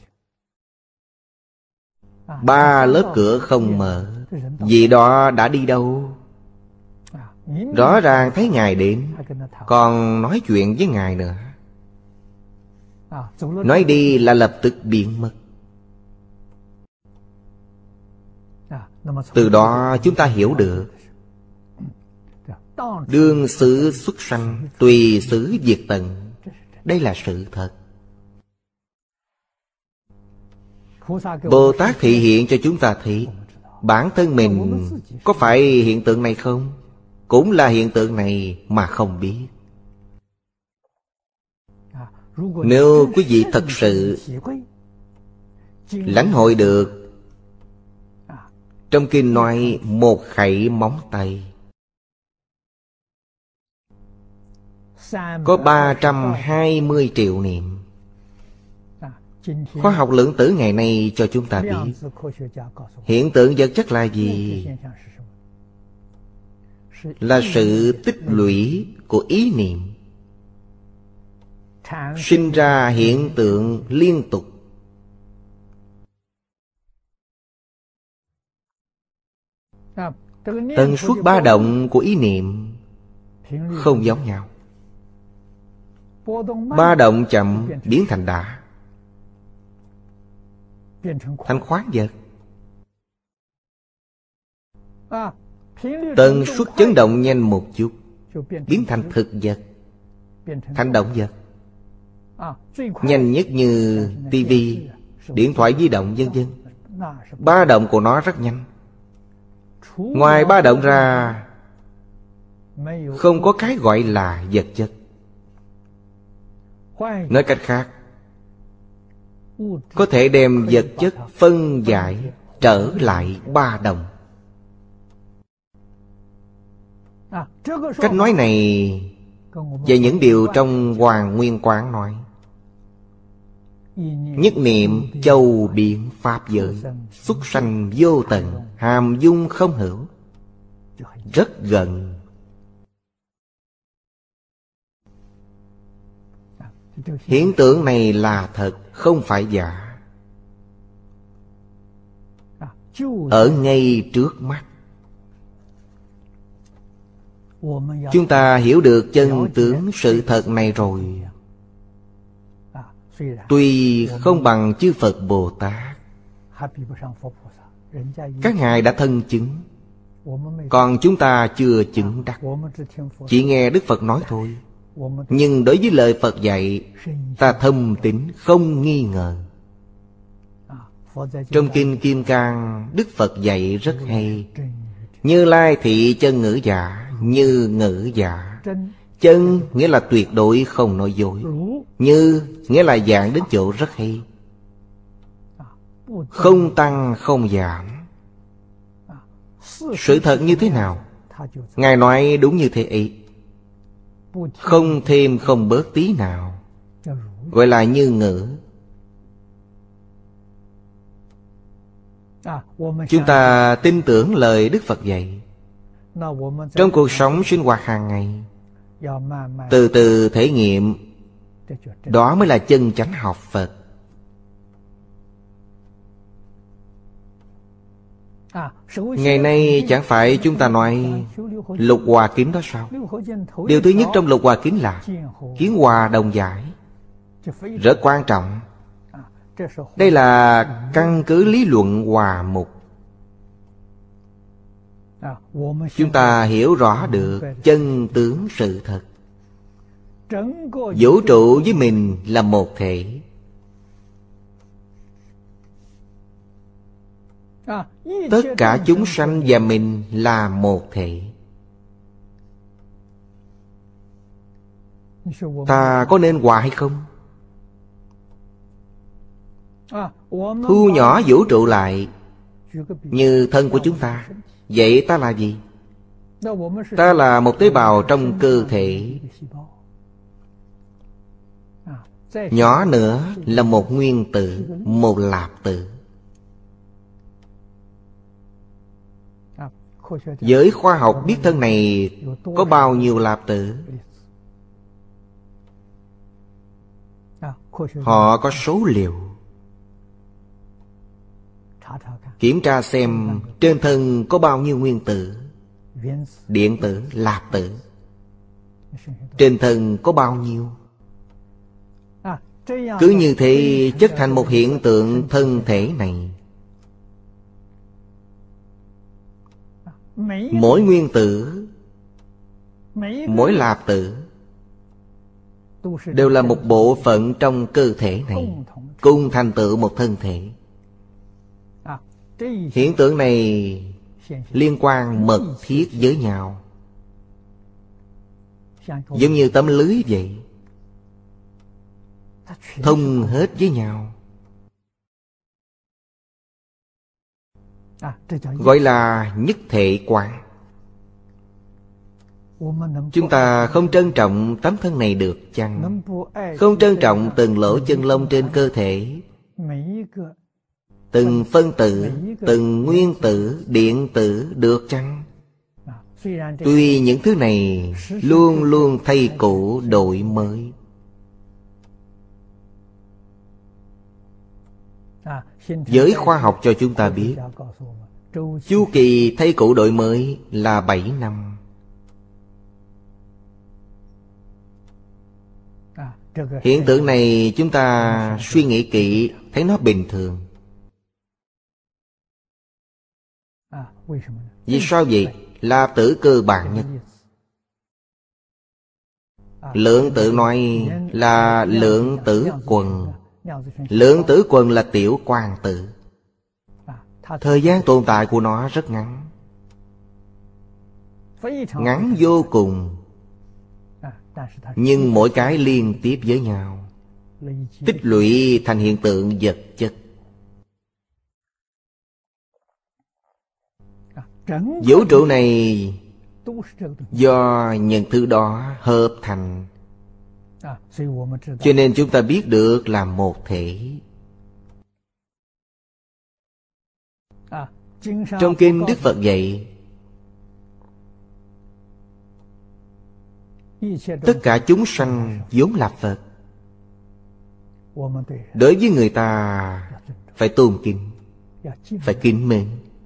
3 lớp cửa không mở. Vì đó đã đi đâu? Rõ ràng thấy Ngài đến, còn nói chuyện với Ngài nữa. Nói đi là lập tức biến mất. Từ đó chúng ta hiểu được đương xứ xuất sanh, tùy xứ diệt tận. Đây là sự thật. Bồ Tát thị hiện cho chúng ta thấy bản thân mình có phải hiện tượng này không? Cũng là hiện tượng này mà không biết. Nếu quý vị thật sự lãnh hội được, trong kinh nói 1 khẩy móng tay, có 320 triệu niệm. Khoa học lượng tử ngày nay cho chúng ta biết hiện tượng vật chất là gì? Là sự tích lũy của ý niệm, sinh ra hiện tượng liên tục. Tần suất ba động của ý niệm không giống nhau. Ba động chậm biến thành đả, thành khoáng vật. Tần suất chấn động nhanh một chút biến thành thực vật, thành động vật. Nhanh nhất như tivi, điện thoại di động vân vân. Ba động của nó rất nhanh. Ngoài ba động ra, không có cái gọi là vật chất. Nói cách khác, có thể đem vật chất phân giải trở lại ba động. Cách nói này về những điều trong Hoàng Nguyên Quán nói. Nhất niệm châu biện pháp giới, xuất sanh vô tận, hàm dung không hữu. Rất gần. Hiện tượng này là thật, không phải giả. Ở ngay trước mắt. Chúng ta hiểu được chân tướng sự thật này rồi, tuy không bằng chư Phật Bồ Tát. Các ngài đã thân chứng, còn chúng ta chưa chứng đắc. Chỉ nghe Đức Phật nói thôi. Nhưng đối với lời Phật dạy, ta thâm tín không nghi ngờ. Trong Kinh Kim Cang, Đức Phật dạy rất hay. Như Lai thị chân ngữ giả, như ngữ giả. Chân nghĩa là tuyệt đối không nói dối. Như nghĩa là dạng đến chỗ rất hay, không tăng không giảm. Sự thật như thế nào, ngài nói đúng như thế ấy, không thêm không bớt tí nào, gọi là như ngữ. Chúng ta tin tưởng lời Đức Phật dạy. Trong cuộc sống sinh hoạt hàng ngày, từ từ thể nghiệm, đó mới là chân chánh học Phật. Ngày nay chẳng phải chúng ta nói Lục Hòa Kiếm đó sao? Điều thứ nhất trong Lục Hòa Kiếm là kiến hòa đồng giải, rất quan trọng. Đây là căn cứ lý luận hòa mục. Chúng ta hiểu rõ được chân tướng sự thật. Vũ trụ với mình là một thể. Tất cả chúng sanh và mình là một thể. Ta có nên hòa hay không? Thu nhỏ vũ trụ lại như thân của chúng ta. Vậy ta là gì? Ta là một tế bào trong cơ thể. Nhỏ nữa là một nguyên tử, một lạp tử. Giới khoa học biết thân này có bao nhiêu lạp tử. Họ có số liệu. Kiểm tra xem trên thân có bao nhiêu nguyên tử, điện tử, lạp tử. Trên thân có bao nhiêu. Cứ như thế chất thành một hiện tượng thân thể này. Mỗi nguyên tử, mỗi lạp tử đều là một bộ phận trong cơ thể này, cùng thành tựu một thân thể. Hiện tượng này liên quan mật thiết với nhau, giống như tấm lưới vậy, thông hết với nhau, gọi là nhất thể quán. Chúng ta không trân trọng tấm thân này được chăng? Không trân trọng từng lỗ chân lông trên cơ thể, từng phân tử, từng nguyên tử, điện tử được chăng? Tuy những thứ này luôn luôn thay cũ đổi mới. Giới khoa học cho chúng ta biết chu kỳ thay cũ đổi mới là 7 năm. Hiện tượng này chúng ta suy nghĩ kỹ thấy nó bình thường. Vì sao vậy? Lạp tử cơ bản nhất. Lượng tử nói là lượng tử quần. Lượng tử quần là tiểu quang tử. Thời gian tồn tại của nó rất ngắn, ngắn vô cùng. Nhưng mỗi cái liên tiếp với nhau, tích lũy thành hiện tượng vật chất. Vũ trụ này do những thứ đó hợp thành, cho nên chúng ta biết được là một thể. Trong kinh Đức Phật dạy, tất cả chúng sanh vốn là Phật. Đối với người ta phải tôn kính, phải kính mến,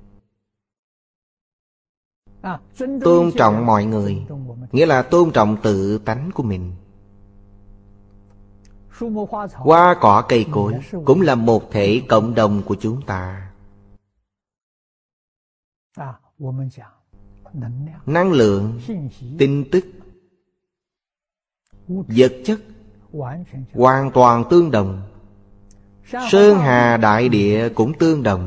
tôn trọng mọi người, nghĩa là tôn trọng tự tánh của mình. Hoa cỏ cây cối cũng là một thể cộng đồng của chúng ta. Năng lượng, tin tức, vật chất hoàn toàn tương đồng. Sơn hà đại địa cũng tương đồng.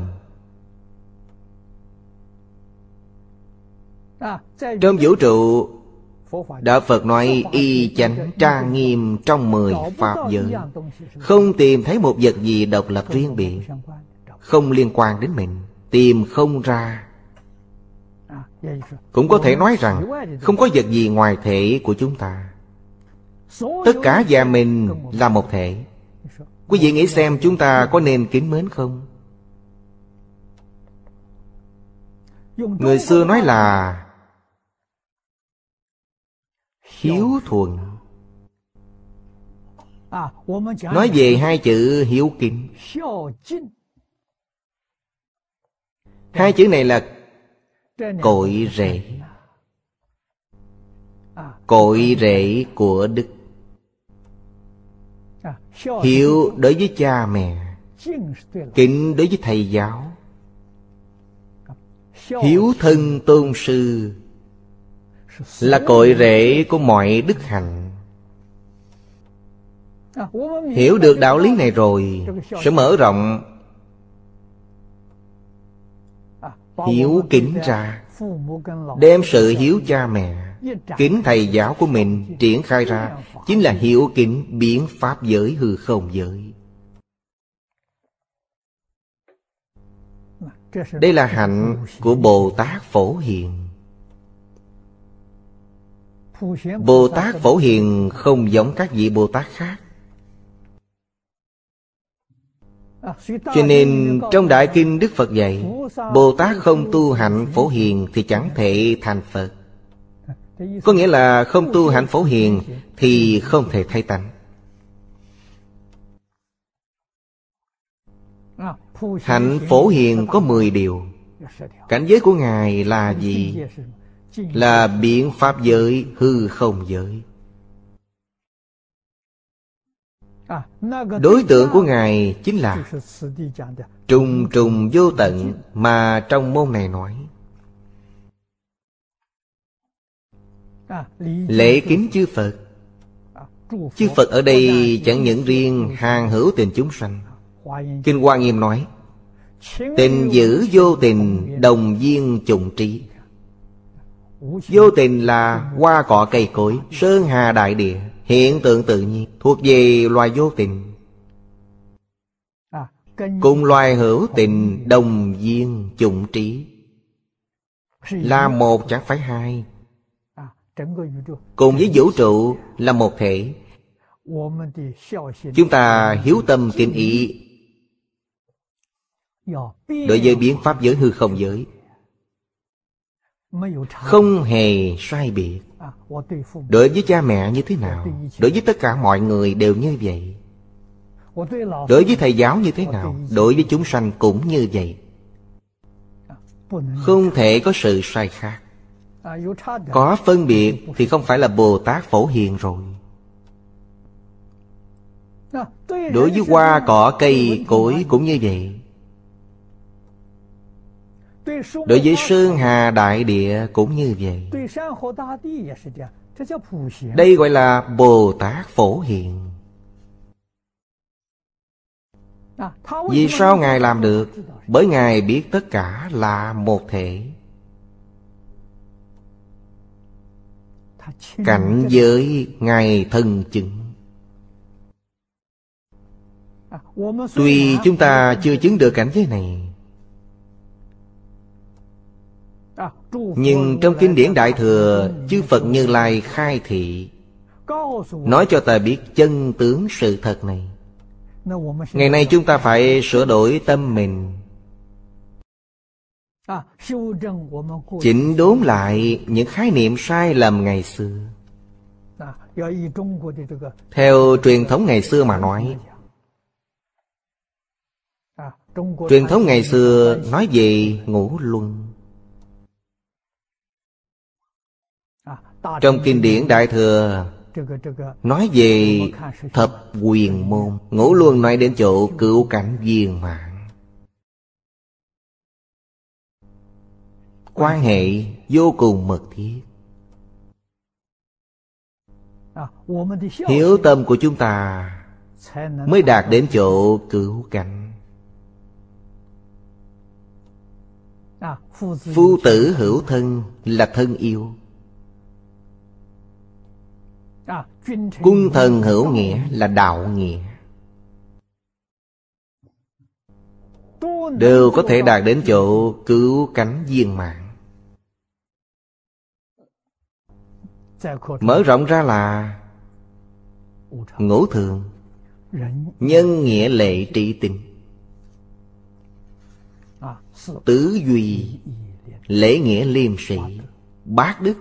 Trong vũ trụ, Đạo Phật nói y chánh trang nghiêm trong 10 pháp giới, không tìm thấy một vật gì độc lập riêng biệt, không liên quan đến mình, tìm không ra. Cũng có thể nói rằng không có vật gì ngoài thể của chúng ta. Tất cả và mình là một thể. Quý vị nghĩ xem chúng ta có nên kính mến không? Người xưa nói là hiếu thuận. Nói về hai chữ hiếu kính. Hai chữ này là cội rễ, cội rễ của đức. Hiếu đối với cha mẹ, kính đối với thầy giáo, hiếu thân tôn sư là cội rễ của mọi đức hạnh. Hiểu được đạo lý này rồi sẽ mở rộng hiếu kính ra, đem sự hiếu cha mẹ, kính thầy giáo của mình triển khai ra, chính là hiếu kính biến pháp giới hư không giới. Đây là hạnh của Bồ Tát Phổ Hiền. Bồ Tát Phổ Hiền không giống các vị Bồ Tát khác. Cho nên trong Đại Kinh Đức Phật dạy, Bồ Tát không tu hạnh Phổ Hiền thì chẳng thể thành Phật. Có nghĩa là không tu hạnh Phổ Hiền thì không thể thấy tánh. Hạnh Phổ Hiền có 10 điều. Cảnh giới của Ngài là gì? Là biến pháp giới, hư không giới. Đối tượng của Ngài chính là trùng trùng vô tận mà trong môn này nói. Lễ kính chư Phật. Chư Phật ở đây chẳng những riêng hàng hữu tình chúng sanh. Kinh Hoa Nghiêm nói tình giữ vô tình, đồng viên chủng trí. Vô tình là hoa cỏ cây cối, sơn hà đại địa, hiện tượng tự nhiên, thuộc về loài vô tình. Cùng loài hữu tình, đồng viên chủng trí, là một chẳng phải hai. Cùng với vũ trụ là một thể. Chúng ta hiếu tâm kính ý đối với biến pháp giới hư không giới, không hề sai biệt. Đối với cha mẹ như thế nào, đối với tất cả mọi người đều như vậy. Đối với thầy giáo như thế nào, đối với chúng sanh cũng như vậy. Không thể có sự sai khác. Có phân biệt thì không phải là Bồ Tát Phổ Hiền rồi. Đối với hoa cỏ cây cối cũng như vậy. Đối với sơn hà đại địa cũng như vậy. Đây gọi là Bồ Tát Phổ Hiền. Vì sao Ngài làm được? Bởi Ngài biết tất cả là một thể. Cảnh giới Ngài thân chứng. Tuy chúng ta chưa chứng được cảnh giới này, nhưng trong kinh điển Đại Thừa, chư Phật Như Lai khai thị, nói cho ta biết chân tướng sự thật này. Ngày nay chúng ta phải sửa đổi tâm mình, chỉnh đốn lại những khái niệm sai lầm ngày xưa. Theo truyền thống ngày xưa mà nói, Truyền thống ngày xưa nói về ngũ luân. Trong kinh điển Đại Thừa nói về thập quyền môn. Ngũ luân nói đến chỗ cửu cảnh viên mãn, quan hệ vô cùng mật thiết. Hiếu tâm của chúng ta mới đạt đến chỗ cửu cảnh. Phu tử hữu thân là thân yêu.君thần hữu nghĩa là đạo nghĩa. Đều có thể đạt đến chỗ cửu cảnh viên mãn. Mở rộng ra là ngũ thường, nhân nghĩa lệ trị tình, tứ duy, lễ nghĩa liêm sĩ, bát đức,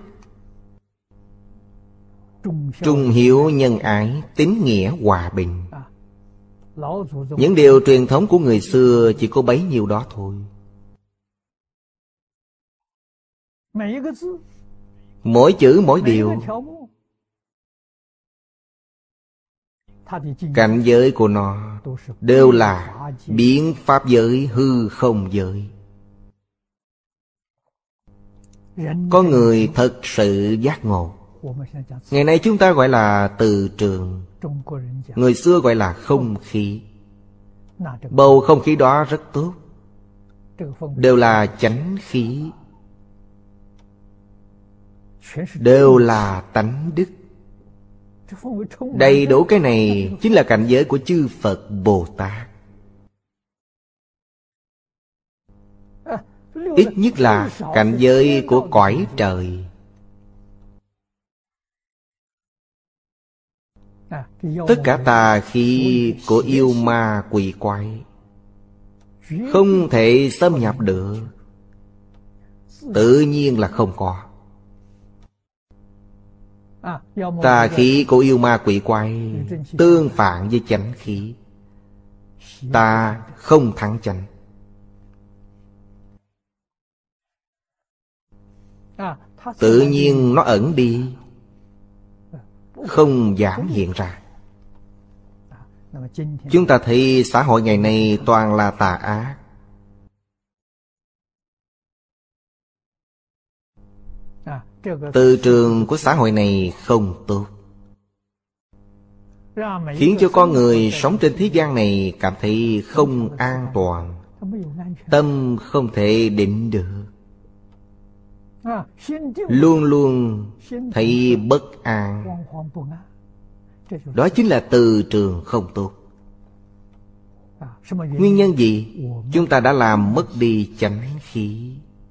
trung hiếu nhân ái, tín nghĩa hòa bình. Những điều truyền thống của người xưa chỉ có bấy nhiêu đó thôi. Mỗi chữ mỗi điều, cảnh giới của nó đều là biến pháp giới, hư không giới. Có người thật sự giác ngộ. Ngày nay chúng ta gọi là từ trường, người xưa gọi là không khí. Bầu không khí đó rất tốt, đều là chánh khí, đều là tánh đức. Đầy đủ cái này chính là cảnh giới của chư Phật Bồ Tát. Ít nhất là cảnh giới của cõi trời. Tất cả tà khí của yêu ma quỷ quái không thể xâm nhập được, tự nhiên là không có. Tà khí của yêu ma quỷ quái tương phản với chánh khí, ta không thắng chánh. Tự nhiên nó ẩn đi, không dám hiện ra. Chúng ta thấy xã hội ngày nay toàn là tà ác. Từ trường của xã hội này không tốt, khiến cho con người sống trên thế gian này cảm thấy không an toàn, tâm không thể định được, luôn luôn thấy bất an. Đó chính là từ trường không tốt. Nguyên nhân gì? Chúng ta đã làm mất đi chánh khí.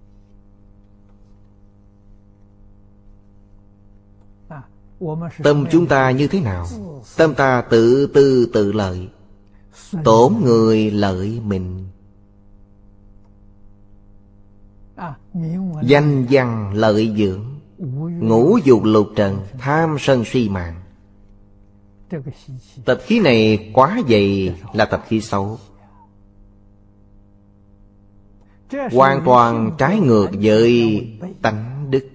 Tâm chúng ta như thế nào? Tâm ta tự tư tự lợi, tổn người lợi mình. Danh văn lợi dưỡng, ngũ dục lục trần, tham sân si mạng. Tập khí này quá dày là tập khí xấu, hoàn toàn trái ngược với tánh đức.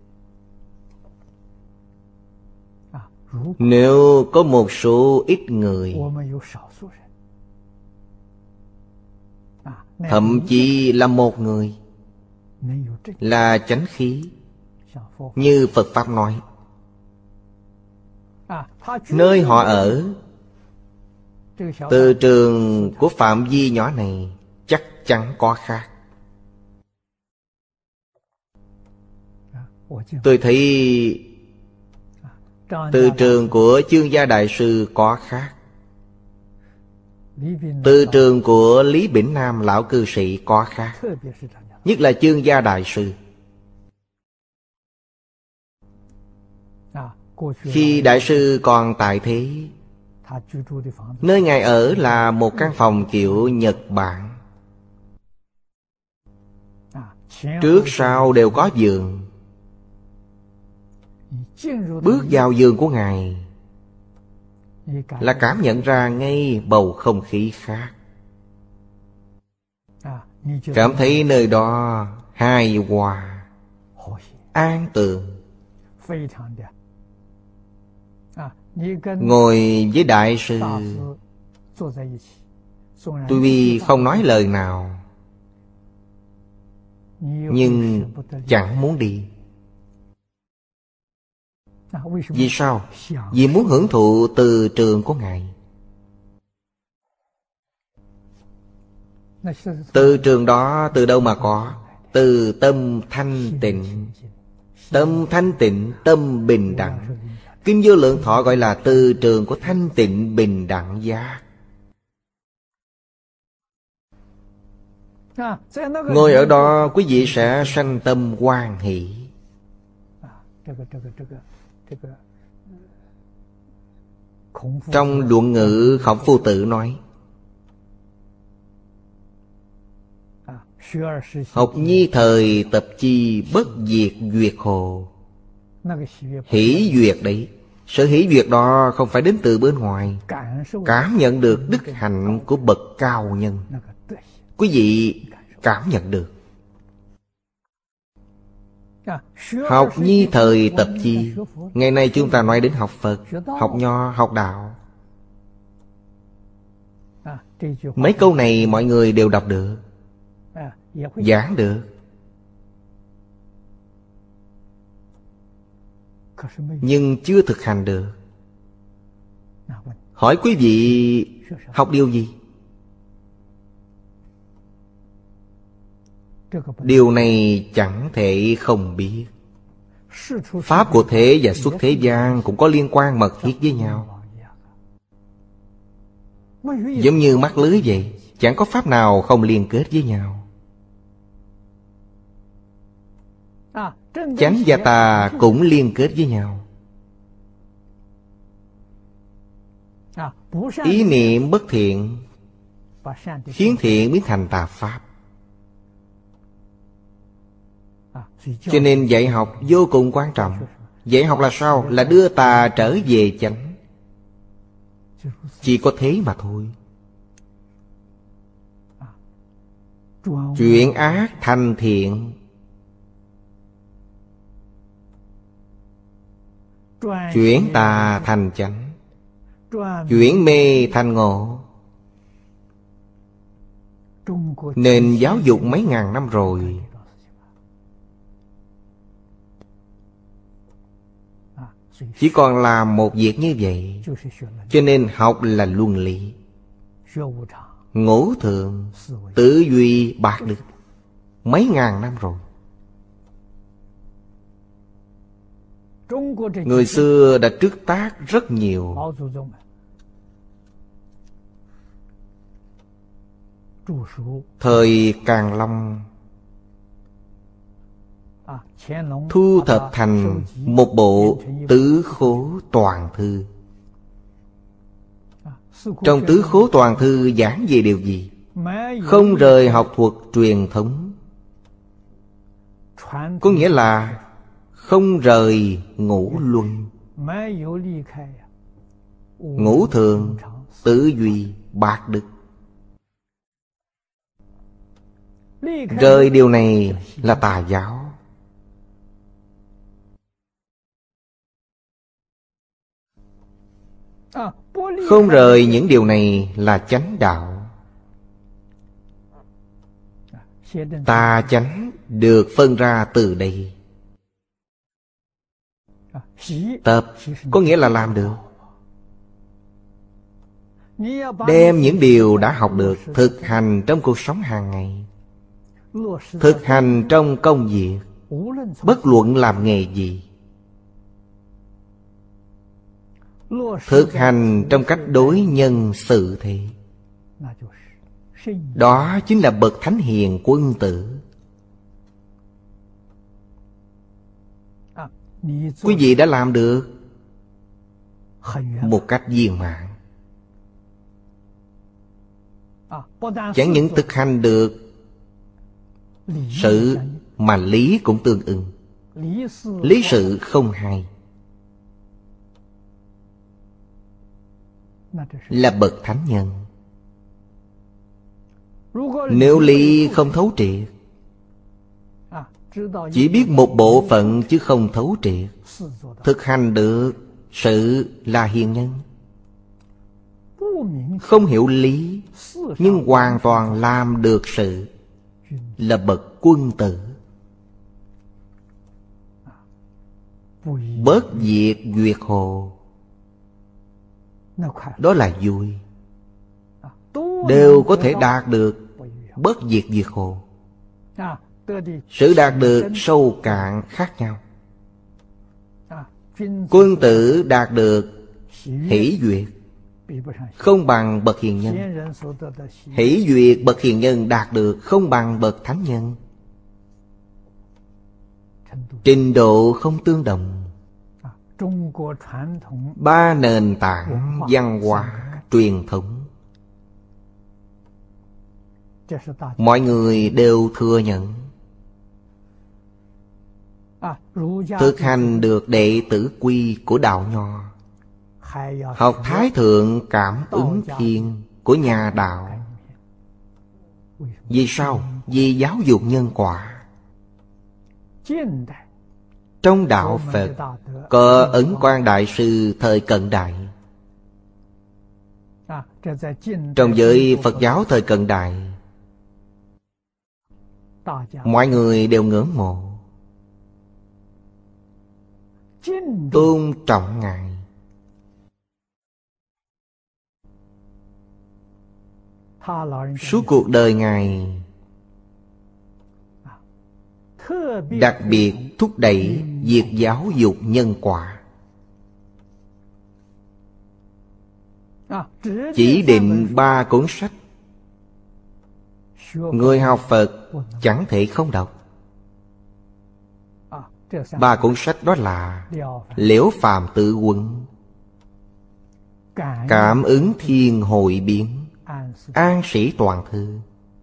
Nếu có một số ít người, thậm chí là một người, là chánh khí, như Phật Pháp nói, nơi họ ở, từ trường của phạm vi nhỏ này chắc chắn có khác. Tôi thấy từ trường của Chương Gia Đại Sư có khác, từ trường của Lý Bỉnh Nam Lão Cư Sĩ có khác. Nhất là Chương Gia Đại Sư. Khi Đại Sư còn tại thế, nơi Ngài ở là một căn phòng kiểu Nhật Bản, trước sau đều có giường. Bước vào giường của Ngài là cảm nhận ra ngay bầu không khí khác. cảm thấy nơi đó hài hòa, an tường. Ngồi với đại sư, tuy không nói lời nào, nhưng chẳng muốn đi. Vì sao? Vì muốn hưởng thụ từ trường của Ngài. Từ trường đó từ đâu mà có? Từ tâm thanh tịnh. Tâm thanh tịnh, tâm bình đẳng. Kinh Vô Lượng Thọ gọi là từ trường của thanh tịnh bình đẳng giác. Ngồi ở đó quý vị sẽ sanh tâm hoan hỷ. Trong Luận Ngữ Khổng Phu Tử nói: học nhi thời tập chi bất diệt duyệt hồ. Hỷ duyệt đấy, sự hỷ duyệt đó không phải đến từ bên ngoài. Cảm nhận được đức hạnh của bậc cao nhân, quý vị cảm nhận được. Học nhi thời tập chi. Ngày nay chúng ta nói đến học Phật, học Nho, học Đạo. Mấy câu này mọi người đều đọc được, giảng được. Nhưng chưa thực hành được. Hỏi quý vị học điều gì? Điều này chẳng thể không biết. Pháp của thế và xuất thế gian cũng có liên quan mật thiết với nhau, giống như mắt lưới vậy. Chẳng có pháp nào không liên kết với nhau. Chánh và tà cũng liên kết với nhau. Ý niệm bất thiện khiến thiện biến thành tà pháp. Cho nên dạy học vô cùng quan trọng. Dạy học là sao? Là đưa tà trở về chánh. Chỉ có thế mà thôi. Chuyển ác thành thiện, chuyển tà thành chánh, chuyển mê thành ngộ. Nền giáo dục mấy ngàn năm rồi, chỉ còn làm một việc như vậy. Cho nên học là luân lý, ngũ thường, tử duy, bạc đức. Mấy ngàn năm rồi. Người xưa đã trước tác rất nhiều. Thời Càn Long thu thập thành một bộ Tứ Khố Toàn Thư. Trong Tứ Khố Toàn Thư giảng về điều gì? Không rời học thuật truyền thống, có nghĩa là không rời ngũ luân, ngũ thường, tử duy, bạc đức. Rời điều này là tà giáo. Không rời những điều này là chánh đạo. Tà chánh được phân ra từ đây. Tập có nghĩa là làm được. Đem những điều đã học được thực hành trong cuộc sống hàng ngày, thực hành trong công việc, bất luận làm nghề gì. Thực hành trong cách đối nhân xử thế. Đó chính là bậc thánh hiền quân tử. Quý vị đã làm được một cách viên mãn. Chẳng những thực hành được sự mà lý cũng tương ưng. Lý sự không hay, là bậc thánh nhân. Nếu lý không thấu triệt, chỉ biết một bộ phận chứ không thấu triệt, thực hành được sự là hiền nhân. Không hiểu lý nhưng hoàn toàn làm được sự là bậc quân tử. Bớt diệt duyệt hồ, đó là vui. Đều có thể đạt được bất diệt duyệt hồ. Sự đạt được sâu cạn khác nhau. Quân tử đạt được hỷ duyệt không bằng bậc hiền nhân. Hỷ duyệt bậc hiền nhân đạt được không bằng bậc thánh nhân. Trình độ không tương đồng. Ba nền tảng văn hóa truyền thống, mọi người đều thừa nhận. Thực hành được đệ tử quy của đạo Nho, học Thái Thượng Cảm Ứng Thiên của nhà đạo. Vì sao? Vì giáo dục nhân quả. Trong đạo Phật có Ấn Quang Đại Sư thời cận đại. Trong giới Phật giáo thời cận đại, mọi người đều ngưỡng mộ, tôn trọng Ngài. Suốt cuộc đời Ngài đặc biệt thúc đẩy việc giáo dục nhân quả. Chỉ định 3 cuốn sách, người học Phật chẳng thể không đọc. 3 cuốn sách đó là Liễu Phàm Tự Quân, Cảm Ứng Thiên Hội Biến, An Sĩ Toàn Thư.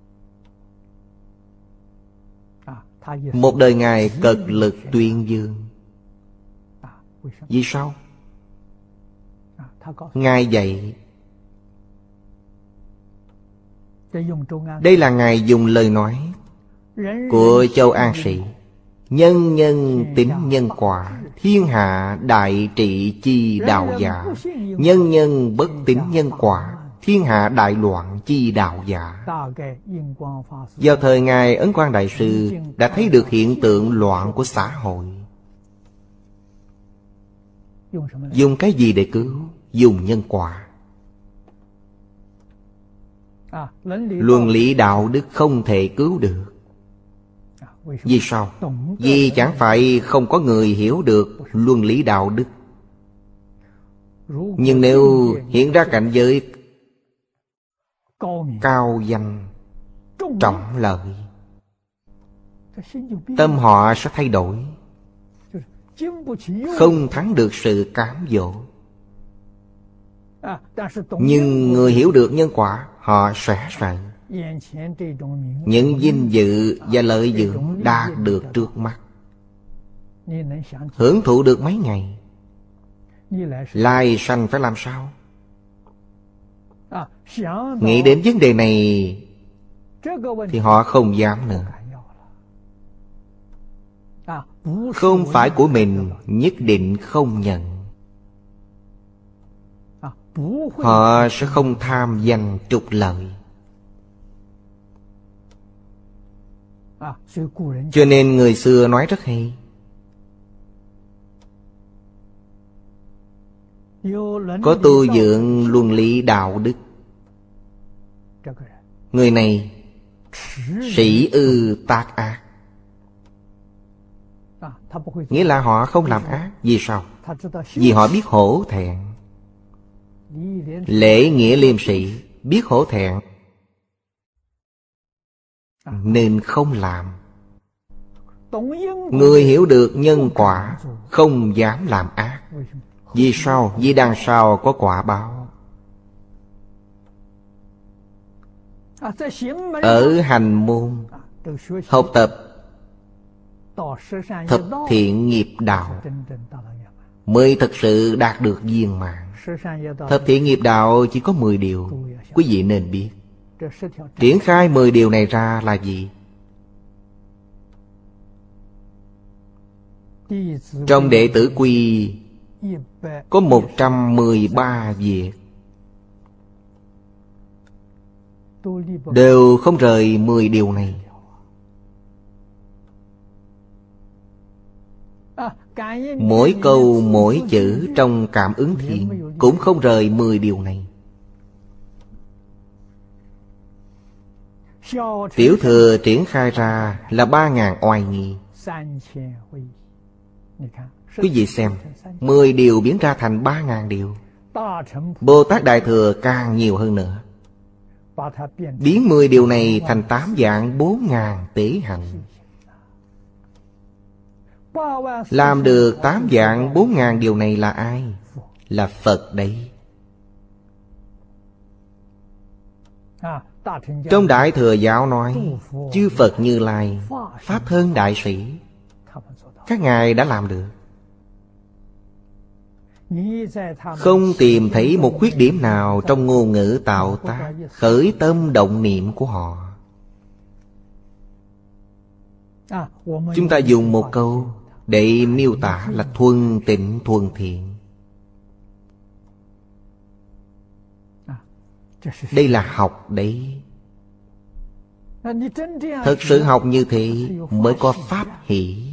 Một đời Ngài cật lực tuyên dương. Vì sao? Ngài dạy, đây là Ngài dùng lời nói của Châu An Sĩ: nhân nhân tín nhân quả, thiên hạ đại trị chi đạo giả. Nhân nhân bất tín nhân quả, thiên hạ đại loạn chi đạo giả. Vào thời Ngài Ấn Quang Đại Sư đã thấy được hiện tượng loạn của xã hội. Dùng cái gì để cứu? Dùng nhân quả. Luân lý đạo đức không thể cứu được. Vì sao? Vì chẳng phải không có người hiểu được luân lý đạo đức. Nhưng nếu hiện ra cảnh giới cao danh trọng lợi, tâm họ sẽ thay đổi. Không thắng được sự cám dỗ. Nhưng người hiểu được nhân quả, họ sẽ sợ. Những vinh dự và lợi dưỡng đạt được trước mắt, hưởng thụ được mấy ngày, lai sanh phải làm sao? Nghĩ đến vấn đề này thì họ không dám nữa. Không phải của mình nhất định không nhận. Họ sẽ không tham danh trục lợi. Cho nên người xưa nói rất hay: có tu dưỡng luân lý đạo đức, người này sĩ ư tác ác. Nghĩa là họ không làm ác. Vì sao? Vì họ biết hổ thẹn. Lễ nghĩa liêm sĩ, biết hổ thẹn nên không làm. Người hiểu được nhân quả không dám làm ác. Vì sao? Vì đằng sau có quả báo. Ở hành môn học tập thập thiện nghiệp đạo mới thật sự đạt được viên mãn. Thập thiện nghiệp đạo chỉ có 10 điều, quý vị nên biết. Triển khai 10 điều này ra là gì? Trong đệ tử quy có 113 việc, đều không rời 10 điều này. Mỗi câu mỗi chữ trong Cảm Ứng Thiền cũng không rời 10 điều này. Tiểu thừa triển khai ra là 3.000 oai nghi. Quý vị xem, 10 điều biến ra thành 3.000 điều. Bồ Tát Đại Thừa càng nhiều hơn nữa, biến 10 điều này thành 8 vạn 4.000 tế hạnh. Làm được 8 vạn 4.000 điều này là ai? Là Phật đấy. Trong Đại Thừa Giáo nói, chư Phật Như Lai, Pháp Thân Đại Sĩ, các ngài đã làm được. Không tìm thấy một khuyết điểm nào trong ngôn ngữ tạo tác, khởi tâm động niệm của họ. Chúng ta dùng một câu để miêu tả là thuần tịnh thuần thiện. Đây là học đấy. Thật sự học như thế mới có pháp hỷ.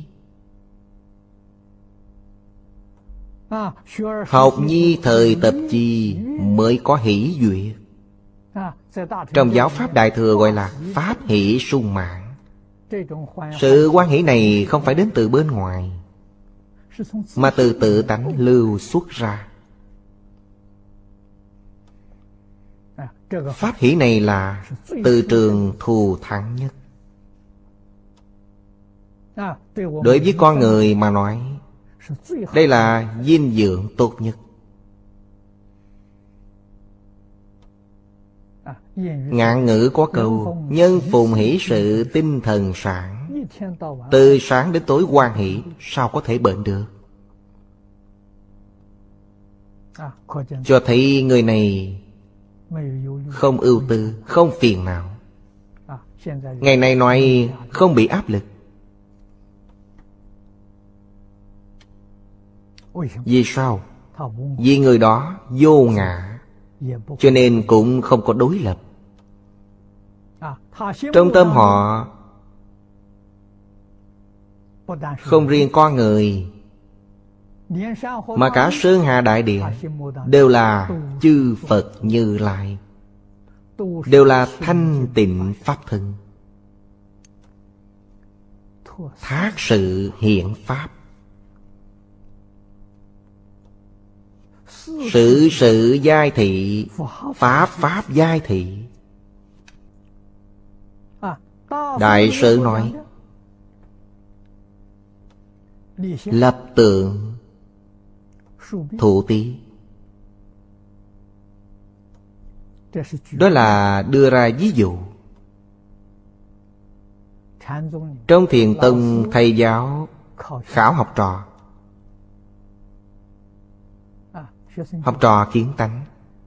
Học nhi thời tập chi mới có hỷ duyệt. Trong giáo pháp Đại Thừa gọi là pháp hỷ sung mãn. Sự hoan hỷ này không phải đến từ bên ngoài, mà từ tự tánh lưu xuất ra. Pháp hỷ này là từ trường thù thắng nhất. Đối với con người mà nói, đây là dinh dưỡng tốt nhất. Ngạn ngữ có câu nhân phùng hỷ sự tinh thần sản. Từ sáng đến tối hoan hỷ, sao có thể bệnh được? Cho thấy người này không ưu tư, không phiền não. Ngày nay nói không bị áp lực. Vì sao? Vì người đó vô ngã, cho nên cũng không có đối lập. Trong tâm họ không riêng con người, mà cả Sơn Hà Đại Địa đều là chư Phật Như Lai, đều là thanh tịnh pháp thân, thác sự hiện pháp. Sự sự giai thị, pháp pháp giai thị. Đại sư nói lập tượng thủ tí. Đó là đưa ra ví dụ. Trong Thiền Tông thầy giáo khảo học trò. Học trò kiến tánh.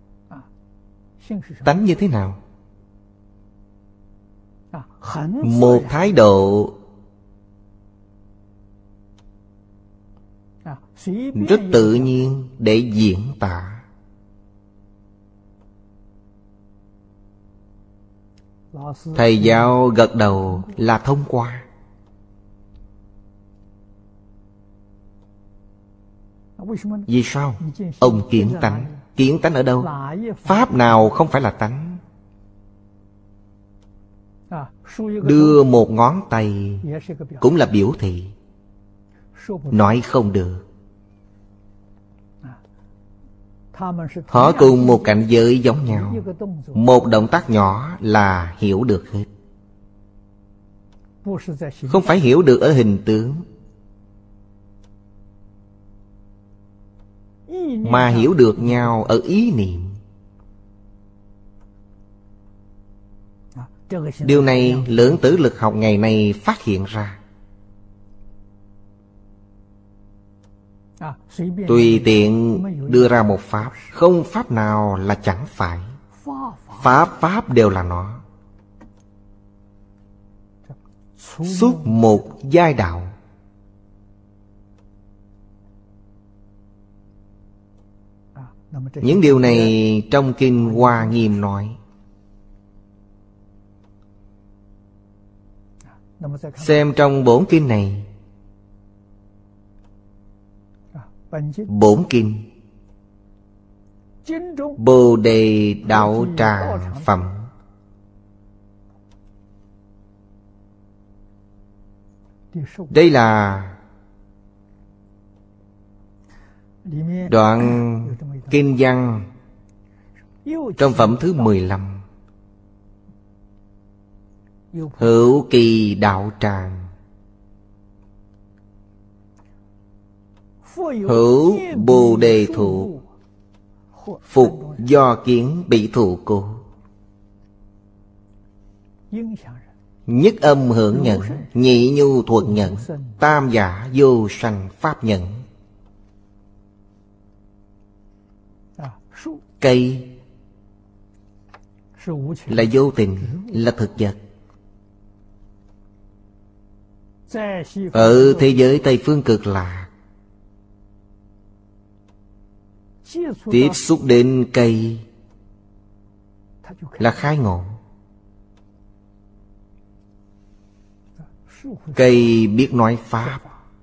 Tánh như thế nào? Một thái độ rất tự nhiên để diễn tả. Thầy giáo gật đầu là thông qua. Vì sao? Ông kiến tánh. Kiến tánh ở đâu? Pháp nào không phải là tánh? Đưa một ngón tay cũng là biểu thị. Nói không được. Họ cùng một cảnh giới giống nhau, một động tác nhỏ là hiểu được hết. Không phải hiểu được ở hình tướng, mà hiểu được nhau ở ý niệm. Điều này Lượng Tử Lực học ngày nay phát hiện ra. Tùy tiện đưa ra một pháp, không pháp nào là chẳng phải. Pháp đều là nó. Suốt một giai đạo. Những điều này trong Kinh Hoa Nghiêm nói. Xem trong bổn kinh này. Bổn kinh Bồ Đề Đạo Tràng Phẩm. Đây là đoạn kinh văn trong phẩm thứ 15. Hữu Kỳ Đạo Tràng. Hữu Bồ Đề Thụ. Phục do kiến bị thụ cố. Nhất âm hưởng nhận. Nhị nhu thuật nhận. Tam giả vô sanh pháp nhận. Cây là vô tình, là thực vật. Ở thế giới Tây Phương Cực Lạc, tiếp xúc đến cây là khai ngộ. Cây biết nói Pháp.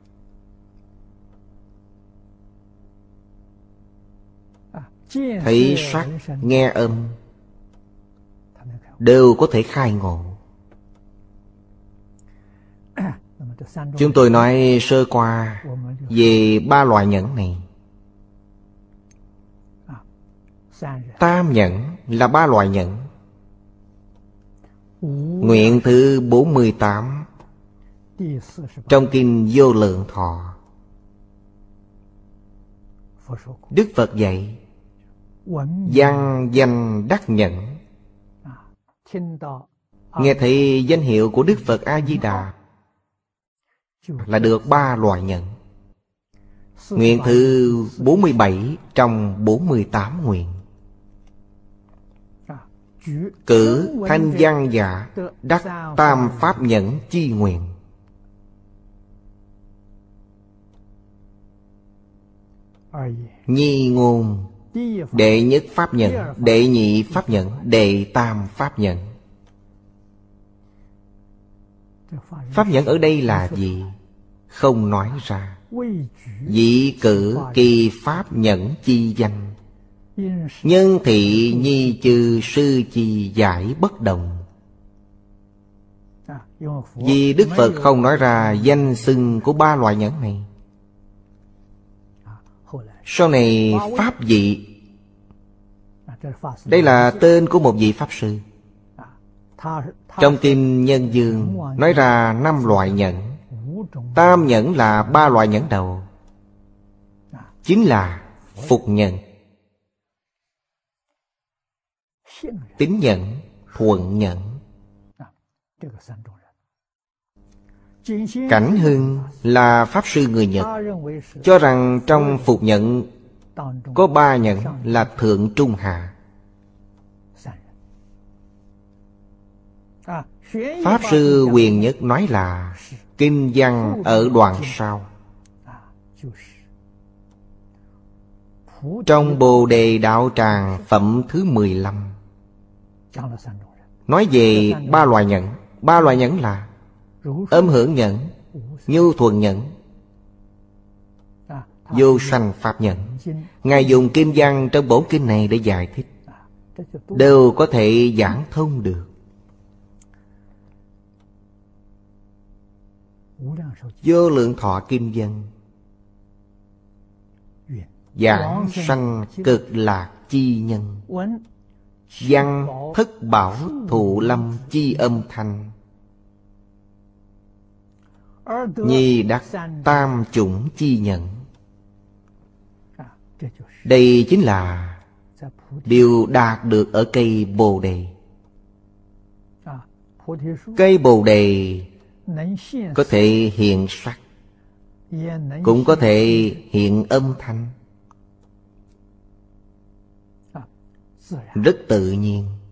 Thấy sắc, nghe âm, đều có thể khai ngộ. Chúng tôi nói sơ qua về 3 loại nhẫn này. Tam nhẫn là 3 loại nhẫn. Nguyện thứ 48 trong Kinh Vô Lượng Thọ. Đức Phật dạy văn danh đắc nhẫn. Nghe thấy danh hiệu của Đức Phật A-di-đà là được 3 loại nhẫn. Nguyện thứ 47 trong 48 nguyện. Cử thanh văn giả đắc tam pháp nhẫn chi nguyện. Nhi ngôn đệ nhất pháp nhẫn, đệ nhị pháp nhẫn, đệ tam pháp nhẫn. Pháp nhẫn ở đây là gì? Không nói ra. Dị cử kỳ pháp nhẫn chi danh. Nhân thị nhi chư sư chi giải bất đồng. Vì Đức Phật không nói ra danh xưng của 3 loại nhẫn này. Sau này Pháp dị, đây là tên của một vị Pháp Sư. Trong Kinh Nhân Dương nói ra 5 loại nhẫn. Tam nhẫn là 3 loại nhẫn đầu, chính là phục nhẫn, tín nhẫn, thuận nhẫn. Cảnh Hưng là Pháp Sư người Nhật, cho rằng trong phục nhẫn có 3 nhẫn là thượng trung hạ. Pháp Sư Quyền Nhất nói là kinh văn ở đoạn sau. Trong Bồ Đề Đạo Tràng phẩm thứ 15 nói về 3 loại nhẫn. 3 loại nhẫn là âm hưởng nhẫn, nhu thuận nhẫn, vô sanh pháp nhẫn. Ngài dùng kinh văn trong bổn kinh này để giải thích, đều có thể giảng thông được. Vô Lượng Thọ kinh văn giảng sanh cực lạc chi nhân. Văn thất bảo thụ lâm chi âm thanh. Nhi đắc tam chủng chi nhận. Đây chính là điều đạt được ở cây Bồ Đề. Cây Bồ Đề có thể hiện sắc, cũng có thể hiện âm thanh, rất tự nhiên.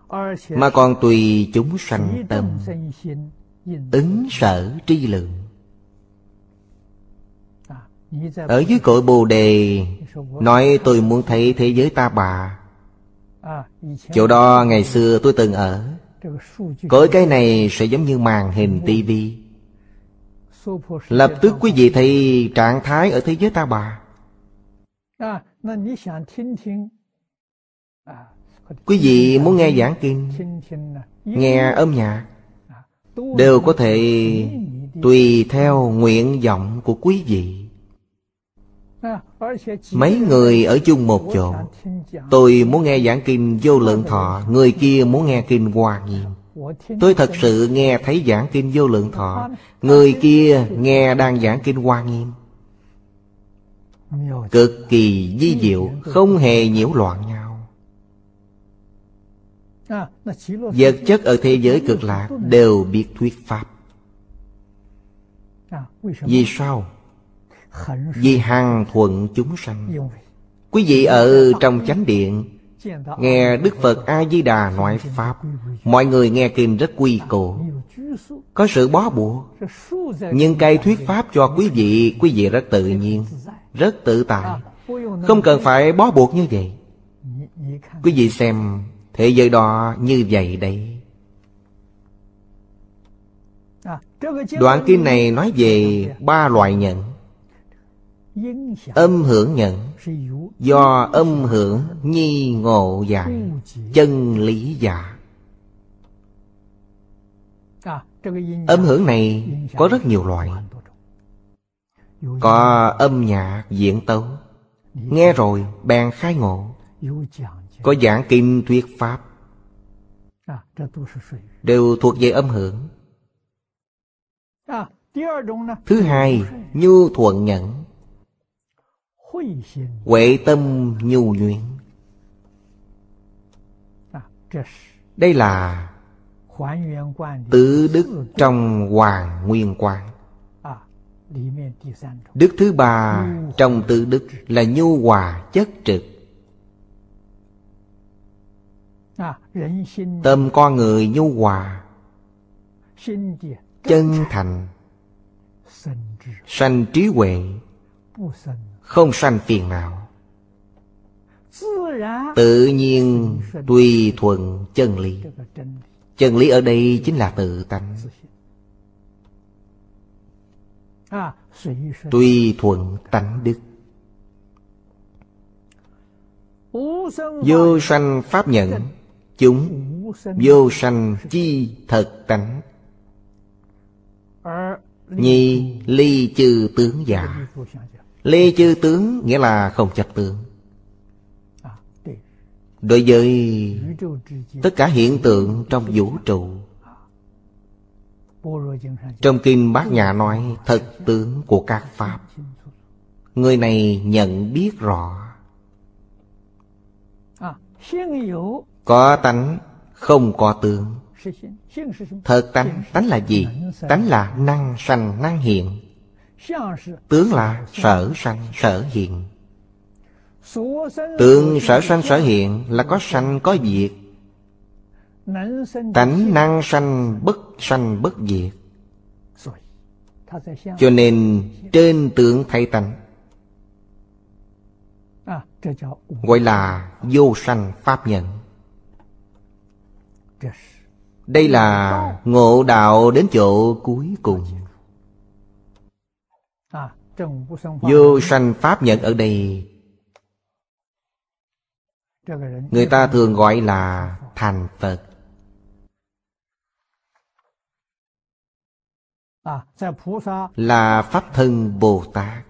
mà còn tùy chúng sanh tâm, ứng sở tri lượng. Ở dưới cội Bồ Đề nói tôi muốn thấy thế giới Ta Bà. Chỗ đó ngày xưa tôi từng ở. Cõi cái này sẽ giống như màn hình tivi. Lập tức quý vị thấy trạng thái ở thế giới Ta Bà. Quý vị muốn nghe giảng kinh, nghe âm nhạc, đều có thể tùy theo nguyện vọng của quý vị. Mấy người ở chung một chỗ, tôi muốn nghe giảng kinh Vô Lượng Thọ, người kia muốn nghe kinh Hoa Nghiêm. Tôi thật sự nghe thấy giảng kinh Vô Lượng Thọ, người kia nghe đang giảng kinh Hoa Nghiêm. Cực kỳ vi diệu, không hề nhiễu loạn nhau. Vật chất ở thế giới Cực Lạc đều biết thuyết pháp. Vì sao? Vì hằng thuận chúng sanh. Quý vị ở trong chánh điện nghe Đức Phật A-di-đà nói pháp, mọi người nghe kinh rất quy củ, có sự bó buộc. Nhưng cái thuyết pháp cho quý vị rất tự nhiên, rất tự tại, không cần phải bó buộc như vậy. Quý vị xem thế giới đó như vậy đấy. Đoạn kinh này nói về 3 loại nhận. Âm hưởng nhận, do âm hưởng nhi ngộ giải, chân lý giả. Âm hưởng này có rất nhiều loại. Có âm nhạc diễn tấu, nghe rồi bèn khai ngộ. Có giảng kinh thuyết pháp, đều thuộc về âm hưởng. Thứ hai, nhu thuận nhẫn, huệ tâm nhu nhuyễn. Đây là tứ đức trong Hoàng Nguyên Quán. Đức thứ 3 trong tứ đức là nhu hòa chất trực. Tâm con người nhu hòa, chân thành, sanh trí huệ, không sanh phiền não, tự nhiên tùy thuận chân lý. Chân lý ở đây chính là tự tánh. Tùy thuận tánh đức. Vô sanh pháp nhận, chúng vô sanh chi thật tánh. Nhi ly chư tướng giả. Ly chư tướng nghĩa là không chấp tướng. Đối với tất cả hiện tượng trong vũ trụ, trong kinh Bát Nhã nói thật tướng của các pháp, người này nhận biết rõ. Có tánh, không có tướng. Thật tánh, tánh là gì? Tánh là năng sanh năng hiện. Tướng là sở sanh sở hiện. Tướng sở sanh sở hiện là có sanh có diệt. Tánh năng sanh bất diệt. Cho nên trên tướng thấy tánh, gọi là vô sanh pháp nhận. Đây là ngộ đạo đến chỗ cuối cùng. Vô sanh pháp nhận ở đây người ta thường gọi là thành Phật. Là Pháp Thân Bồ Tát.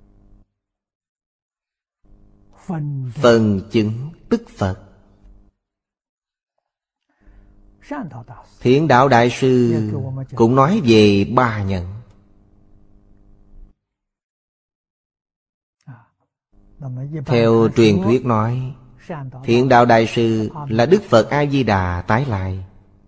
Phần chứng tức Phật. Thiện Đạo Đại Sư cũng nói về 3 nhận. Theo truyền thuyết nói, Thiện Đạo Đại Sư là Đức Phật A-di-đà tái lại.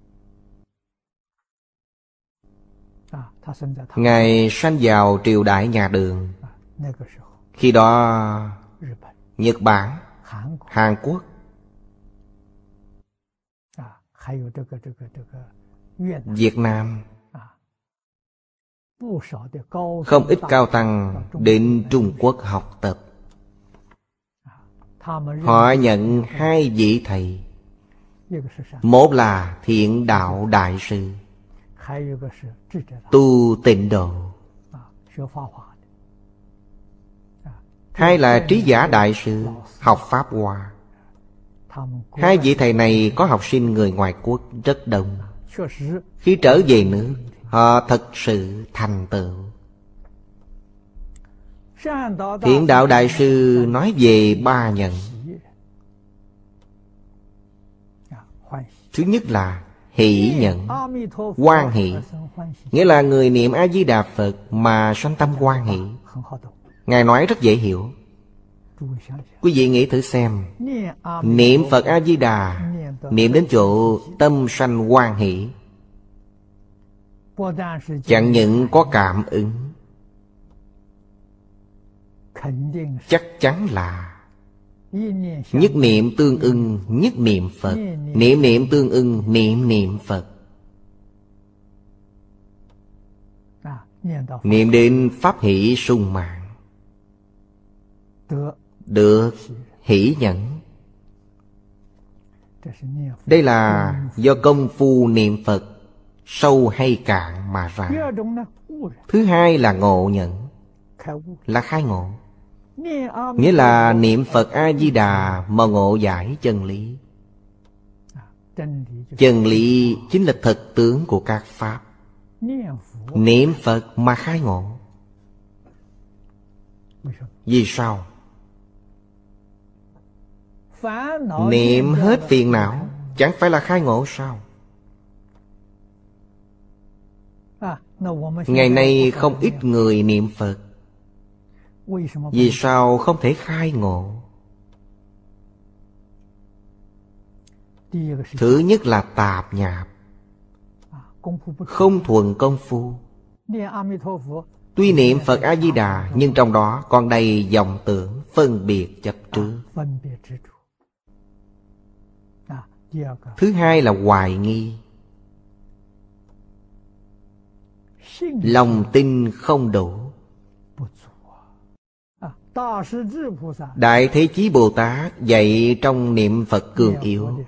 Ngài sanh vào triều đại nhà Đường. Khi đó Nhật Bản, Hàn Quốc Việt Nam không ít cao tăng đến Trung Quốc học tập. Họ nhận hai vị thầy. Một là Thiện Đạo Đại Sư, tu Tịnh Độ. Hai là Trí Giả Đại Sư, học Pháp Hoa. Hai vị thầy này có học sinh người ngoại quốc rất đông. Khi trở về nước, họ thật sự thành tựu. Thiện Đạo Đại Sư nói về ba nhận. Thứ nhất là hỷ nhận, hoan hỷ, nghĩa là người niệm A-di-đà Phật mà sanh tâm hoan hỷ. Ngài nói rất dễ hiểu. Quý vị nghĩ thử xem, niệm Phật A-di-đà, niệm đến chỗ tâm sanh hoan hỷ, chẳng những có cảm ứng, chắc chắn là nhất niệm tương ưng nhất niệm Phật, niệm niệm tương ưng niệm niệm Phật. Niệm đến pháp hỷ sung mãn, được hỷ nhẫn. Đây là do công phu niệm Phật sâu hay cạn mà ra. Thứ hai là ngộ nhẫn, là khai ngộ, nghĩa là niệm Phật A-di-đà mà ngộ giải chân lý. Chân lý chính là thực tướng của các pháp. Niệm Phật mà khai ngộ. Vì sao? Niệm hết phiền não chẳng phải là khai ngộ sao? Ngày nay không ít người niệm Phật, vì sao không thể khai ngộ? Thứ nhất là tạp nhạp, không thuần công phu. Tuy niệm Phật A-di-đà, nhưng trong đó còn đầy vọng tưởng, phân biệt chấp trước. Thứ hai là hoài nghi, lòng tin không đủ. Đại Thế Chí Bồ Tát dạy trong niệm Phật cường yếu: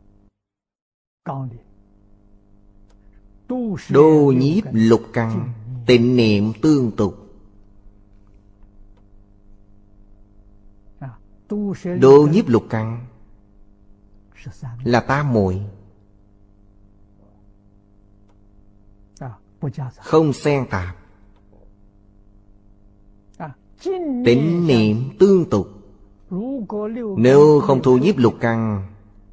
đô nhiếp lục căn, tịnh niệm tương tục. Đô nhiếp lục căn là tam muội, không xen tạp. Tịnh niệm tương tục, nếu không thu nhiếp lục căn,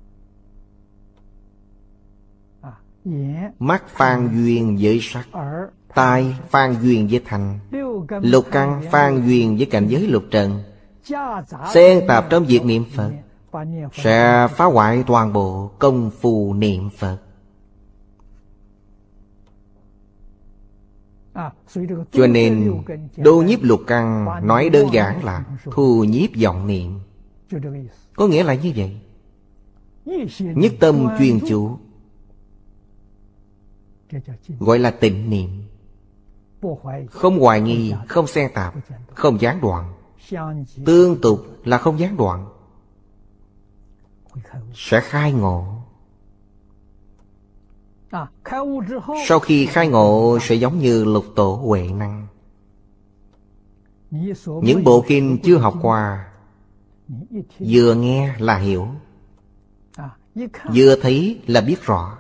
mắt phan duyên với sắc, tai phan duyên với thanh, lục căn phan duyên với cảnh giới lục trần, xen tạp trong việc niệm Phật, sẽ phá hoại toàn bộ công phu niệm Phật. Cho nên đô nhiếp lục căn nói đơn giản là thu nhiếp vọng niệm. Có nghĩa là như vậy. Nhất tâm chuyên chú, gọi là tịnh niệm. Không hoài nghi, không xen tạp, không gián đoạn. Tương tục là không gián đoạn, sẽ khai ngộ. Sau khi khai ngộ sẽ giống như lục tổ Huệ Năng. Những bộ kinh chưa học qua, vừa nghe là hiểu, vừa thấy là biết rõ.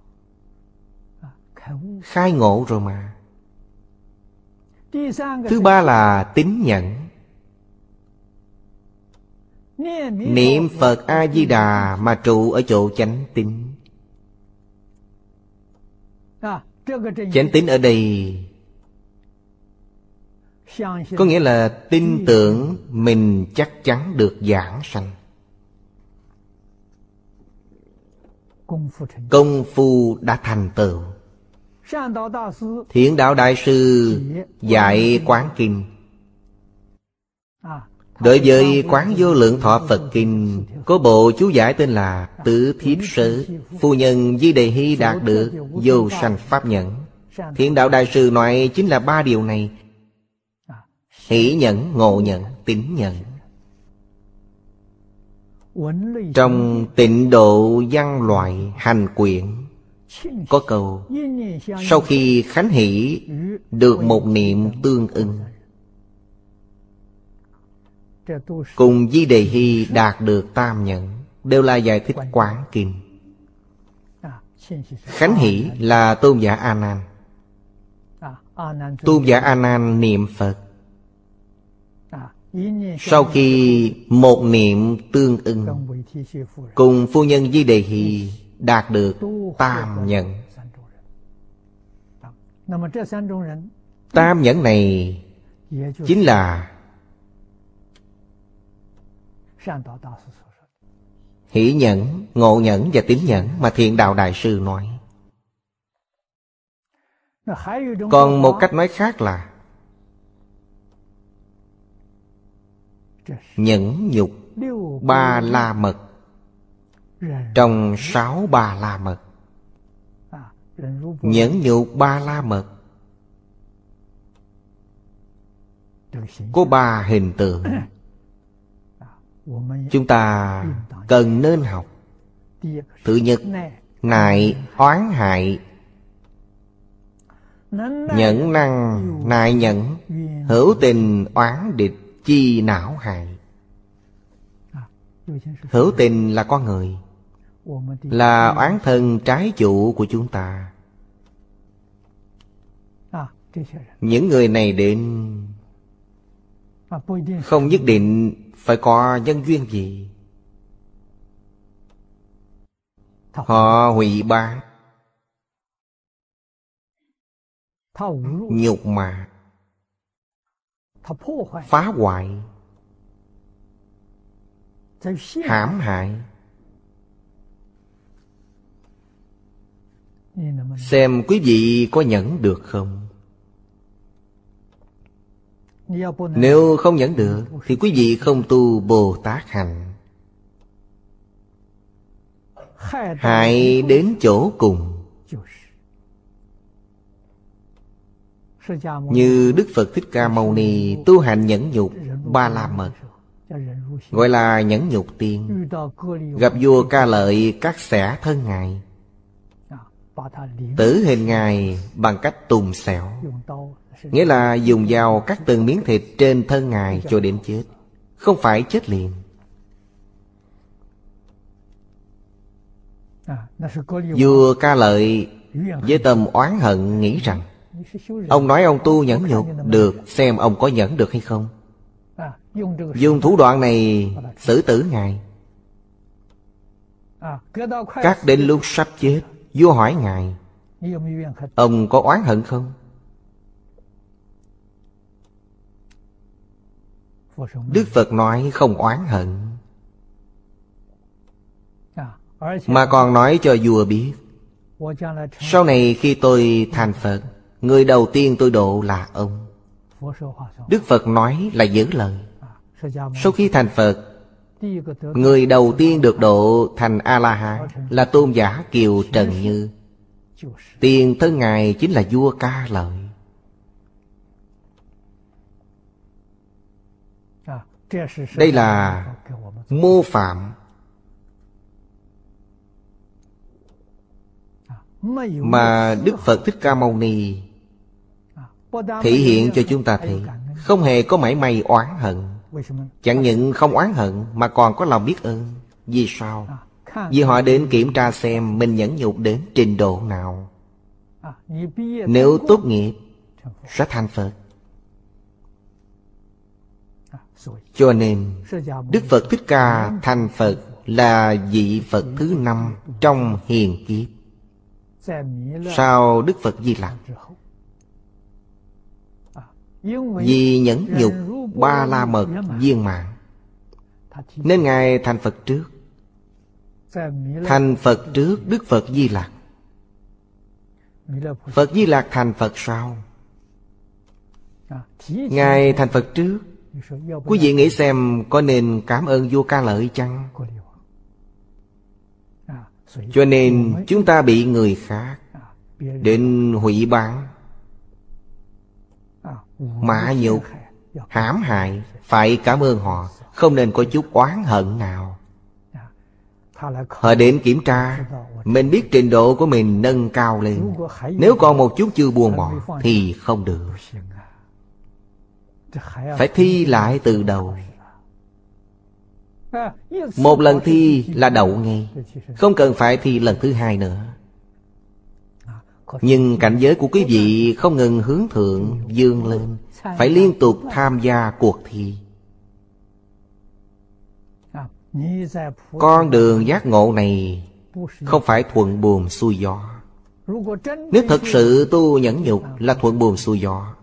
Khai ngộ rồi mà. Thứ ba là tín nhẫn. Niệm Phật A-di-đà mà trụ ở chỗ chánh tín. Chánh tín ở đây có nghĩa là tin tưởng mình chắc chắn được giảng sanh. Công phu đã thành tựu. Thiện Đạo Đại Sư dạy Quán Kinh, Đối với Quán Vô Lượng Thọ Phật Kinh có bộ chú giải tên là Tứ Thiếp Sớ. Phu nhân Di Đề Hy đạt được vô sanh pháp nhẫn. Thiện Đạo Đại Sư nói chính là 3 điều này: hỷ nhẫn, ngộ nhẫn, tín nhẫn. Trong Tịnh Độ Văn Loại Hành Quyển có câu: sau khi khánh hỷ được một niệm tương ưng. Cùng Di Đề Hy đạt được tam nhẫn, đều là giải thích Quán Kinh. Khánh hỷ là tôn giả A Nan. Tôn giả A Nan niệm Phật, sau khi một niệm tương ưng, cùng phu nhân Di Đề Hy đạt được tam nhẫn. Tam nhẫn này chính là hỷ nhẫn, ngộ nhẫn và tín nhẫn mà Thiện Đạo Đại Sư nói. Còn một cách nói khác là nhẫn nhục 3 la mật trong 6 Ba La Mật. Nhẫn nhục 3 la mật có 3 hình tượng chúng ta cần nên học. Thứ nhất, nại oán hại. Nhẫn năng nại nhẫn, hữu tình oán địch chi não hại. Hữu tình là con người, là oán thân trái chủ của chúng ta. Những người này đến không nhất định phải có nhân duyên gì. Họ hủy báng, nhục mạ, phá hoại, hãm hại. Xem quý vị có nhẫn được không? Nếu không nhẫn được thì quý vị không tu Bồ Tát hành. Hại đến chỗ cùng. Như Đức Phật Thích Ca Mâu Ni tu hành nhẫn nhục 3 la mật, gọi là nhẫn nhục tiên. Gặp vua Ca Lợi cắt xẻ thân Ngài, tử hình Ngài bằng cách tùng xẻo, nghĩa là dùng dao cắt từng miếng thịt trên thân Ngài cho đến chết. Không phải chết liền. Vua Ca Lợi với tâm oán hận nghĩ rằng ông nói ông tu nhẫn nhục được, xem ông có nhẫn được hay không. Dùng thủ đoạn này xử tử Ngài. Cắt đến lúc sắp chết, vua hỏi Ngài: ông có oán hận không? Đức Phật nói không oán hận, mà còn nói cho vua biết sau này khi tôi thành Phật, người đầu tiên tôi độ là ông. Đức Phật nói là giữ lời. Sau khi thành Phật, người đầu tiên được độ thành A-la-hán là tôn giả Kiều Trần Như. Tiền thân Ngài chính là vua Ca Lợi. Đây là mô phạm mà Đức Phật Thích Ca Mâu Ni thể hiện cho chúng ta thấy không hề có mảy may oán hận. Chẳng những không oán hận mà còn có lòng biết ơn. Vì sao? Vì họ đến kiểm tra xem mình nhẫn nhục đến trình độ nào. Nếu tốt nghiệp sẽ thành Phật. Cho nên Đức Phật Thích Ca thành Phật là vị Phật thứ 5 trong hiền kiếp, sau Đức Phật Di Lặc. Vì nhẫn nhục 3 la mật viên mãn nên Ngài thành Phật trước. Thành Phật trước Đức Phật Di Lặc. Phật Di Lặc thành Phật sau. Ngài thành Phật trước Quý vị nghĩ xem có nên cảm ơn vua Ca Lợi chăng? Cho nên chúng ta bị người khác đến hủy bán, mạ nhục, hãm hại, phải cảm ơn họ, không nên có chút oán hận nào. Họ đến kiểm tra, mình biết trình độ của mình nâng cao lên. Nếu còn một chút chưa buông bỏ thì không được, phải thi lại từ đầu. Một lần thi là đậu ngay, không cần phải thi lần thứ hai nữa. Nhưng cảnh giới của quý vị không ngừng hướng thượng vươn lên, phải liên tục tham gia cuộc thi. Con đường giác ngộ này không phải thuận buồm xuôi gió. Nếu thật sự tu nhẫn nhục là thuận buồm xuôi gió.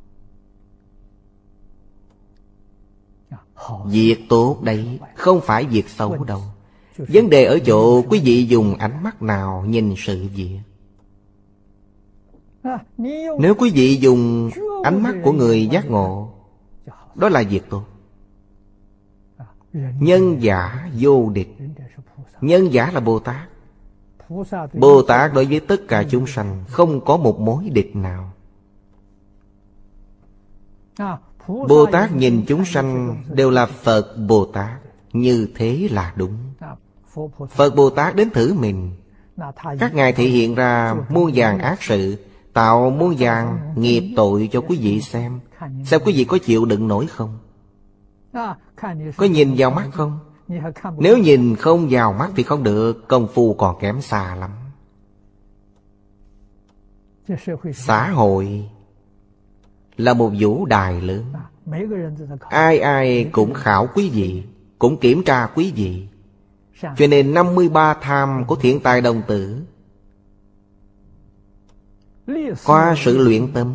Việc tốt đấy, không phải việc xấu đâu. Vấn đề ở chỗ quý vị dùng ánh mắt nào nhìn sự việc. Nếu quý vị dùng ánh mắt của người giác ngộ, đó là việc tốt. Nhân giả vô địch. Nhân giả là Bồ Tát. Bồ Tát đối với tất cả chúng sanh không có một mối địch nào. Bồ Tát nhìn chúng sanh đều là Phật Bồ Tát, như thế là đúng. Phật Bồ Tát đến thử mình. Các ngài thể hiện ra muôn vàn ác sự, tạo muôn vàn nghiệp tội cho quý vị xem. Xem quý vị có chịu đựng nổi không? Có nhìn vào mắt không? Nếu nhìn không vào mắt thì không được, công phu còn kém xa lắm. Xã hội là một vũ đài lớn. Ai ai cũng khảo quý vị, cũng kiểm tra quý vị. Cho nên 53 tham của Thiện Tài Đồng Tử, qua sự luyện tâm,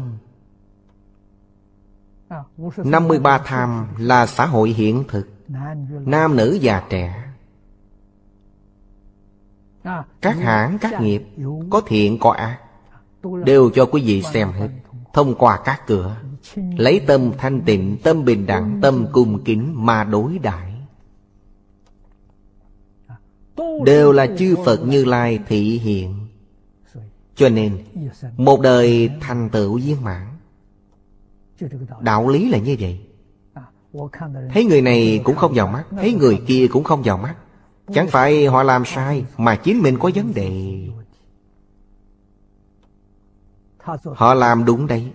53 tham là xã hội hiện thực, nam nữ già trẻ. Các hãng, các nghiệp, có thiện có ác, đều cho quý vị xem hết. Thông qua các cửa, lấy tâm thanh tịnh, tâm bình đẳng, tâm cung kính mà đối đãi. Đều là chư Phật Như Lai thị hiện. Cho nên một đời thành tựu viên mãn. Đạo lý là như vậy. Thấy người này cũng không vào mắt, thấy người kia cũng không vào mắt. Chẳng phải họ làm sai, mà chính mình có vấn đề. Họ làm đúng đấy.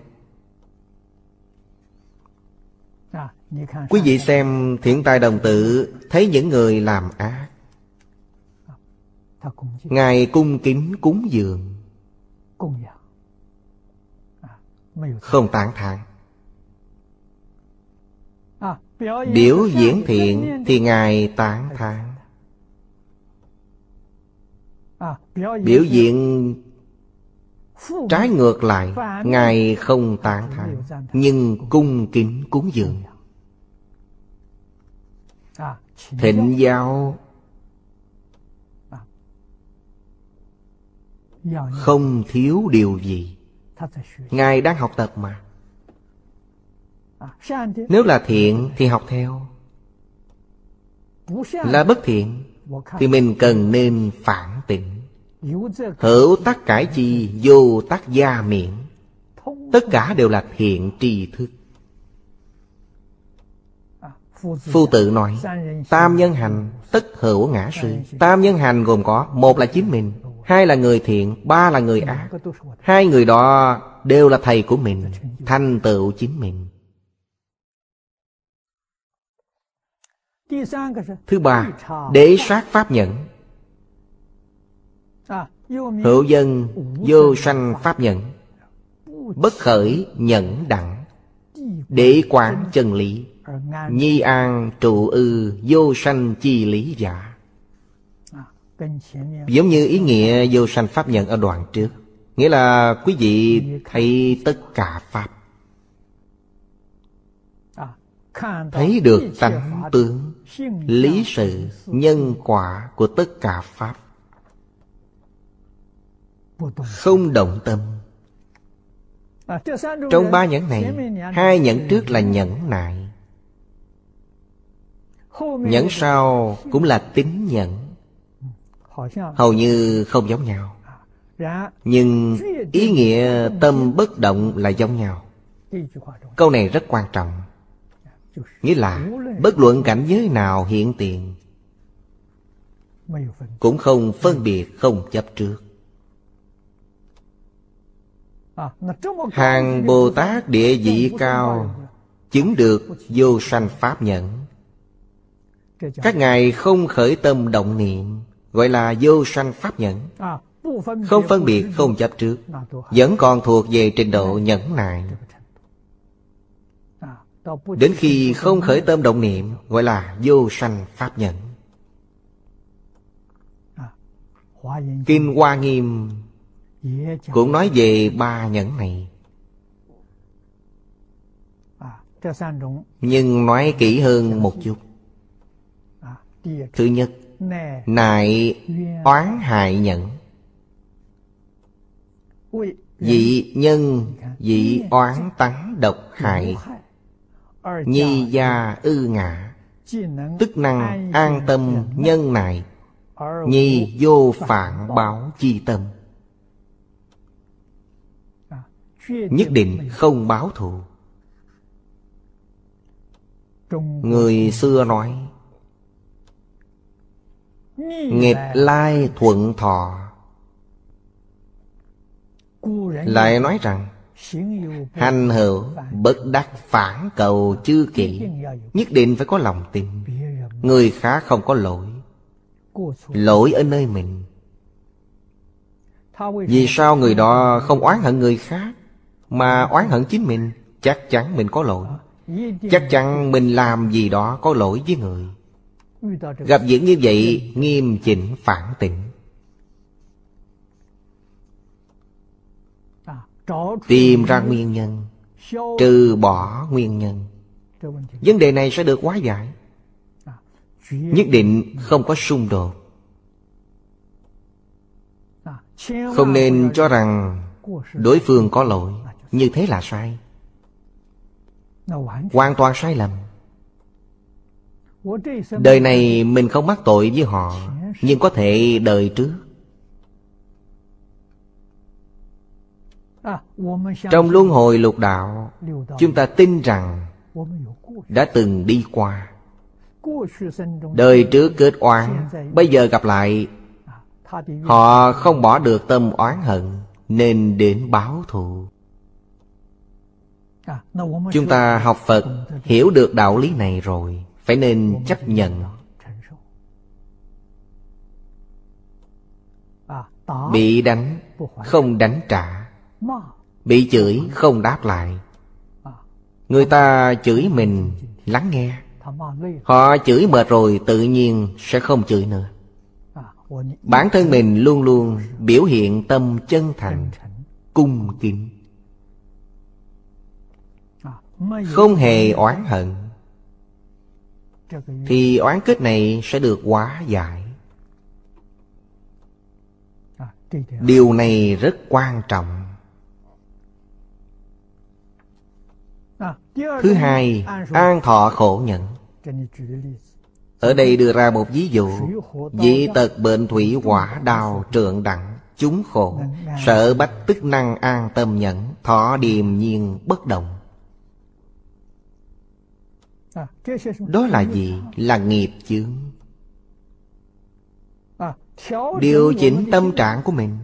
Quý vị xem Thiện Tài Đồng Tử, thấy những người làm ác, ngài cung kính cúng dường, không tán thán. Biểu diễn thiện thì ngài tán thán. Biểu diễn trái ngược lại, ngài không tán thán, nhưng cung kính cúng dường. Thịnh giáo không thiếu điều gì. Ngài đang học tập mà. Nếu là thiện thì học theo, là bất thiện thì mình cần nên phản tỉnh. Hữu tắc cải chi, vô tắc gia miễn. Tất cả đều là thiện tri thức. Phu Tự nói, tam nhân hành tất hữu ngã sư. Tam nhân hành gồm có: một là chính mình, hai là người thiện, ba là người ác. Hai người đó đều là thầy của mình, thành tựu chính mình. Thứ ba, đế sát pháp nhẫn. Hữu dân vô sanh pháp nhẫn, bất khởi nhẫn đẳng. Để quán chân lý, nhi an trụ ư vô sanh chi lý giả. Giống như ý nghĩa vô sanh pháp nhẫn ở đoạn trước. Nghĩa là quý vị thấy tất cả pháp, thấy được tánh tướng, lý sự, nhân quả của tất cả pháp, không động tâm. Trong ba nhẫn này, hai nhẫn trước là nhẫn nại, Nhẫn sau cũng là tín nhẫn, hầu như không giống nhau, nhưng ý nghĩa tâm bất động là giống nhau. Câu này rất quan trọng. Nghĩa là bất luận cảnh giới nào hiện tiền cũng không phân biệt, không chấp trước. Hàng Bồ Tát địa vị cao chứng được vô sanh pháp nhẫn. Các ngài không khởi tâm động niệm, gọi là vô sanh pháp nhẫn. Không phân biệt, không chấp trước, vẫn còn thuộc về trình độ nhẫn nại. Đến khi không khởi tâm động niệm, gọi là vô sanh pháp nhẫn. Kinh Hoa Nghiêm cũng nói về ba nhẫn này, nhưng nói kỹ hơn một chút. Thứ nhất, nại oán hại nhẫn. Vị nhân vị oán tắng độc hại, nhi gia ư ngã, tức năng an tâm nhân nại, nhi vô phản báo chi tâm. Nhất định không báo thù. Người xưa nói nghiệp lai thuận thọ. Lại nói rằng hành hữu bất đắc phản cầu chư kỷ. Nhất định phải có lòng tin. Người khác không có lỗi. Lỗi ở nơi mình. Vì sao người đó không oán hận người khác mà oán hận chính mình? Chắc chắn mình có lỗi. Chắc chắn mình làm gì đó có lỗi với người. Gặp việc như vậy, nghiêm chỉnh phản tỉnh, tìm ra nguyên nhân, trừ bỏ nguyên nhân. Vấn đề này sẽ được hóa giải. Nhất định không có xung đột. Không nên cho rằng đối phương có lỗi. Như thế là sai, hoàn toàn sai lầm. Đời này mình không mắc tội với họ, nhưng có thể đời trước. Trong luân hồi lục đạo, chúng ta tin rằng đã từng đi qua. Đời trước kết oán, bây giờ gặp lại, họ không bỏ được tâm oán hận, nên đến báo thù. Chúng ta học Phật, hiểu được đạo lý này rồi, phải nên chấp nhận. Bị đánh, không đánh trả. Bị chửi, không đáp lại. Người ta chửi mình, lắng nghe. Họ chửi mệt rồi, tự nhiên sẽ không chửi nữa. Bản thân mình luôn luôn biểu hiện tâm chân thành, cung kính, không hề oán hận, thì oán kết này sẽ được hóa giải. Điều này rất quan trọng. Thứ hai, an thọ khổ nhẫn. Ở đây đưa ra một ví dụ. Dị tật bệnh thủy hỏa đau trượng đẳng, chúng khổ, sợ bách tức năng an tâm nhẫn, thọ điềm nhiên bất động. Đó là gì? Là nghiệp chướng. Điều chỉnh tâm trạng của mình,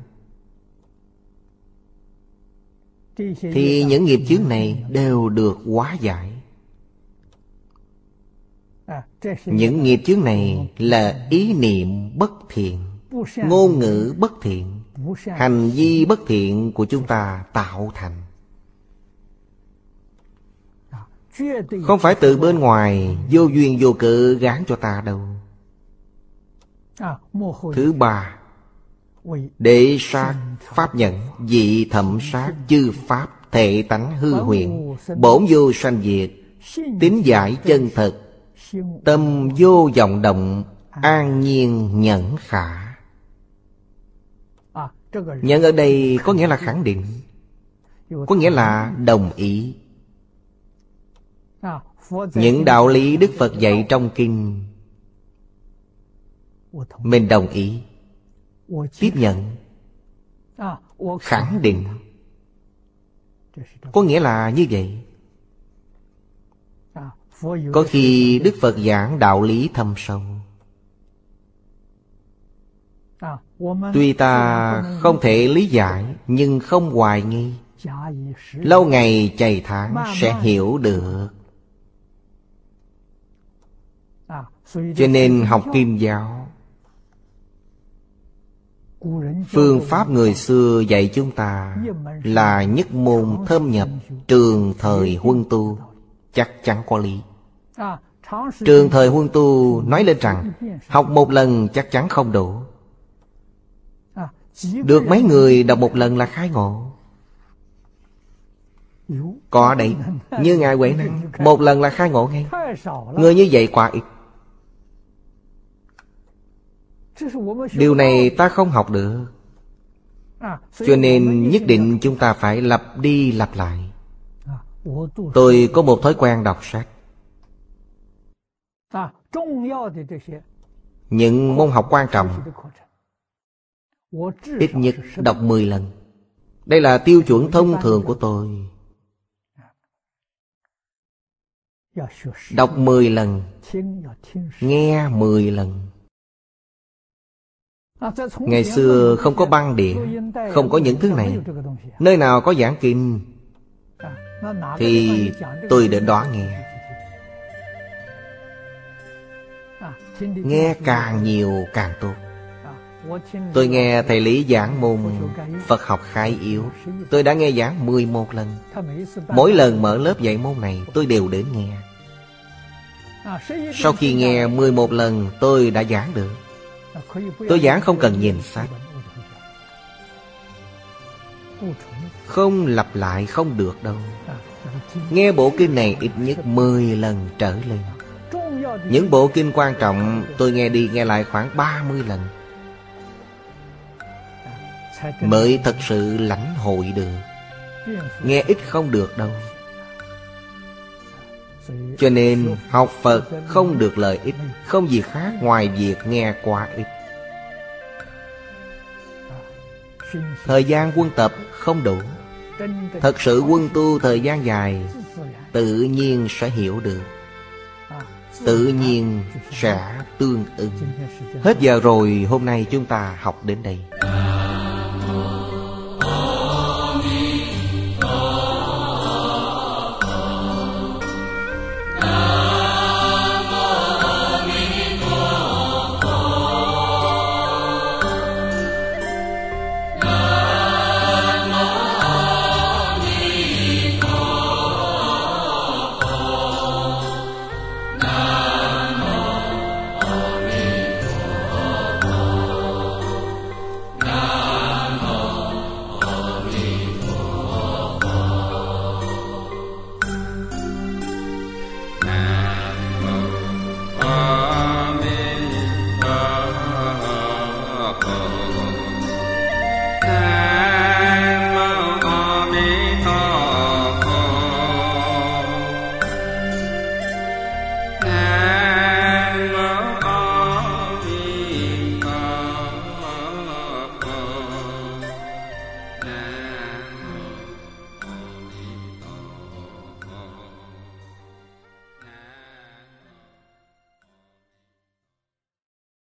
thì những nghiệp chướng này đều được hóa giải. Những nghiệp chướng này là ý niệm bất thiện, ngôn ngữ bất thiện, hành vi bất thiện của chúng ta tạo thành. Không phải từ bên ngoài vô duyên vô cớ gán cho ta đâu. Thứ ba, để sát pháp nhẫn, dị thậm sát chư pháp thể tánh hư huyền, bổn vô sanh diệt, tín giải chân thật, tâm vô vọng động, an nhiên nhẫn khả. Nhẫn ở đây có nghĩa là khẳng định, có nghĩa là đồng ý. Những đạo lý Đức Phật dạy trong kinh mình đồng ý, tiếp nhận, khẳng định. Có nghĩa là như vậy. Có khi Đức Phật giảng đạo lý thâm sâu, tuy ta không thể lý giải, nhưng không hoài nghi, lâu ngày chày tháng sẽ hiểu được. Cho nên học Kim giáo, phương pháp người xưa dạy chúng ta là nhất môn thâm nhập, trường thời huân tu, chắc chắn có lý. Trường thời huân tu nói lên rằng học một lần chắc chắn không đủ. Được mấy người đọc một lần là khai ngộ. Có đấy, như Ngài Huệ Năng, một lần là khai ngộ ngay. Người như vậy quá ít. Điều này ta không học được. Cho nên nhất định chúng ta phải lặp đi lặp lại. Tôi có một thói quen đọc sách. Những môn học quan trọng ít nhất đọc 10 lần. Đây là tiêu chuẩn thông thường của tôi. Đọc 10 lần, nghe 10 lần. Ngày xưa không có băng đĩa, không có những thứ này. Nơi nào có giảng kinh thì tôi đến đó nghe. Nghe càng nhiều càng tốt. Tôi nghe thầy Lý giảng môn Phật học khai yếu, tôi đã nghe giảng 11 lần. Mỗi lần mở lớp dạy môn này tôi đều đến nghe. Sau khi nghe 11 lần tôi đã giảng được. Tôi giảng không cần nhìn sách, không lặp lại không được đâu. Nghe bộ kinh này ít nhất 10 lần trở lên. Những bộ kinh quan trọng tôi nghe đi nghe lại khoảng 30 lần mới thật sự lãnh hội được. Nghe ít không được đâu. Cho nên học Phật không được lợi ích, không gì khác ngoài việc nghe quá ít. Thời gian quân tập không đủ. Thật sự quân tu thời gian dài, tự nhiên sẽ hiểu được, tự nhiên sẽ tương ứng. Hết giờ rồi, hôm nay chúng ta học đến đây.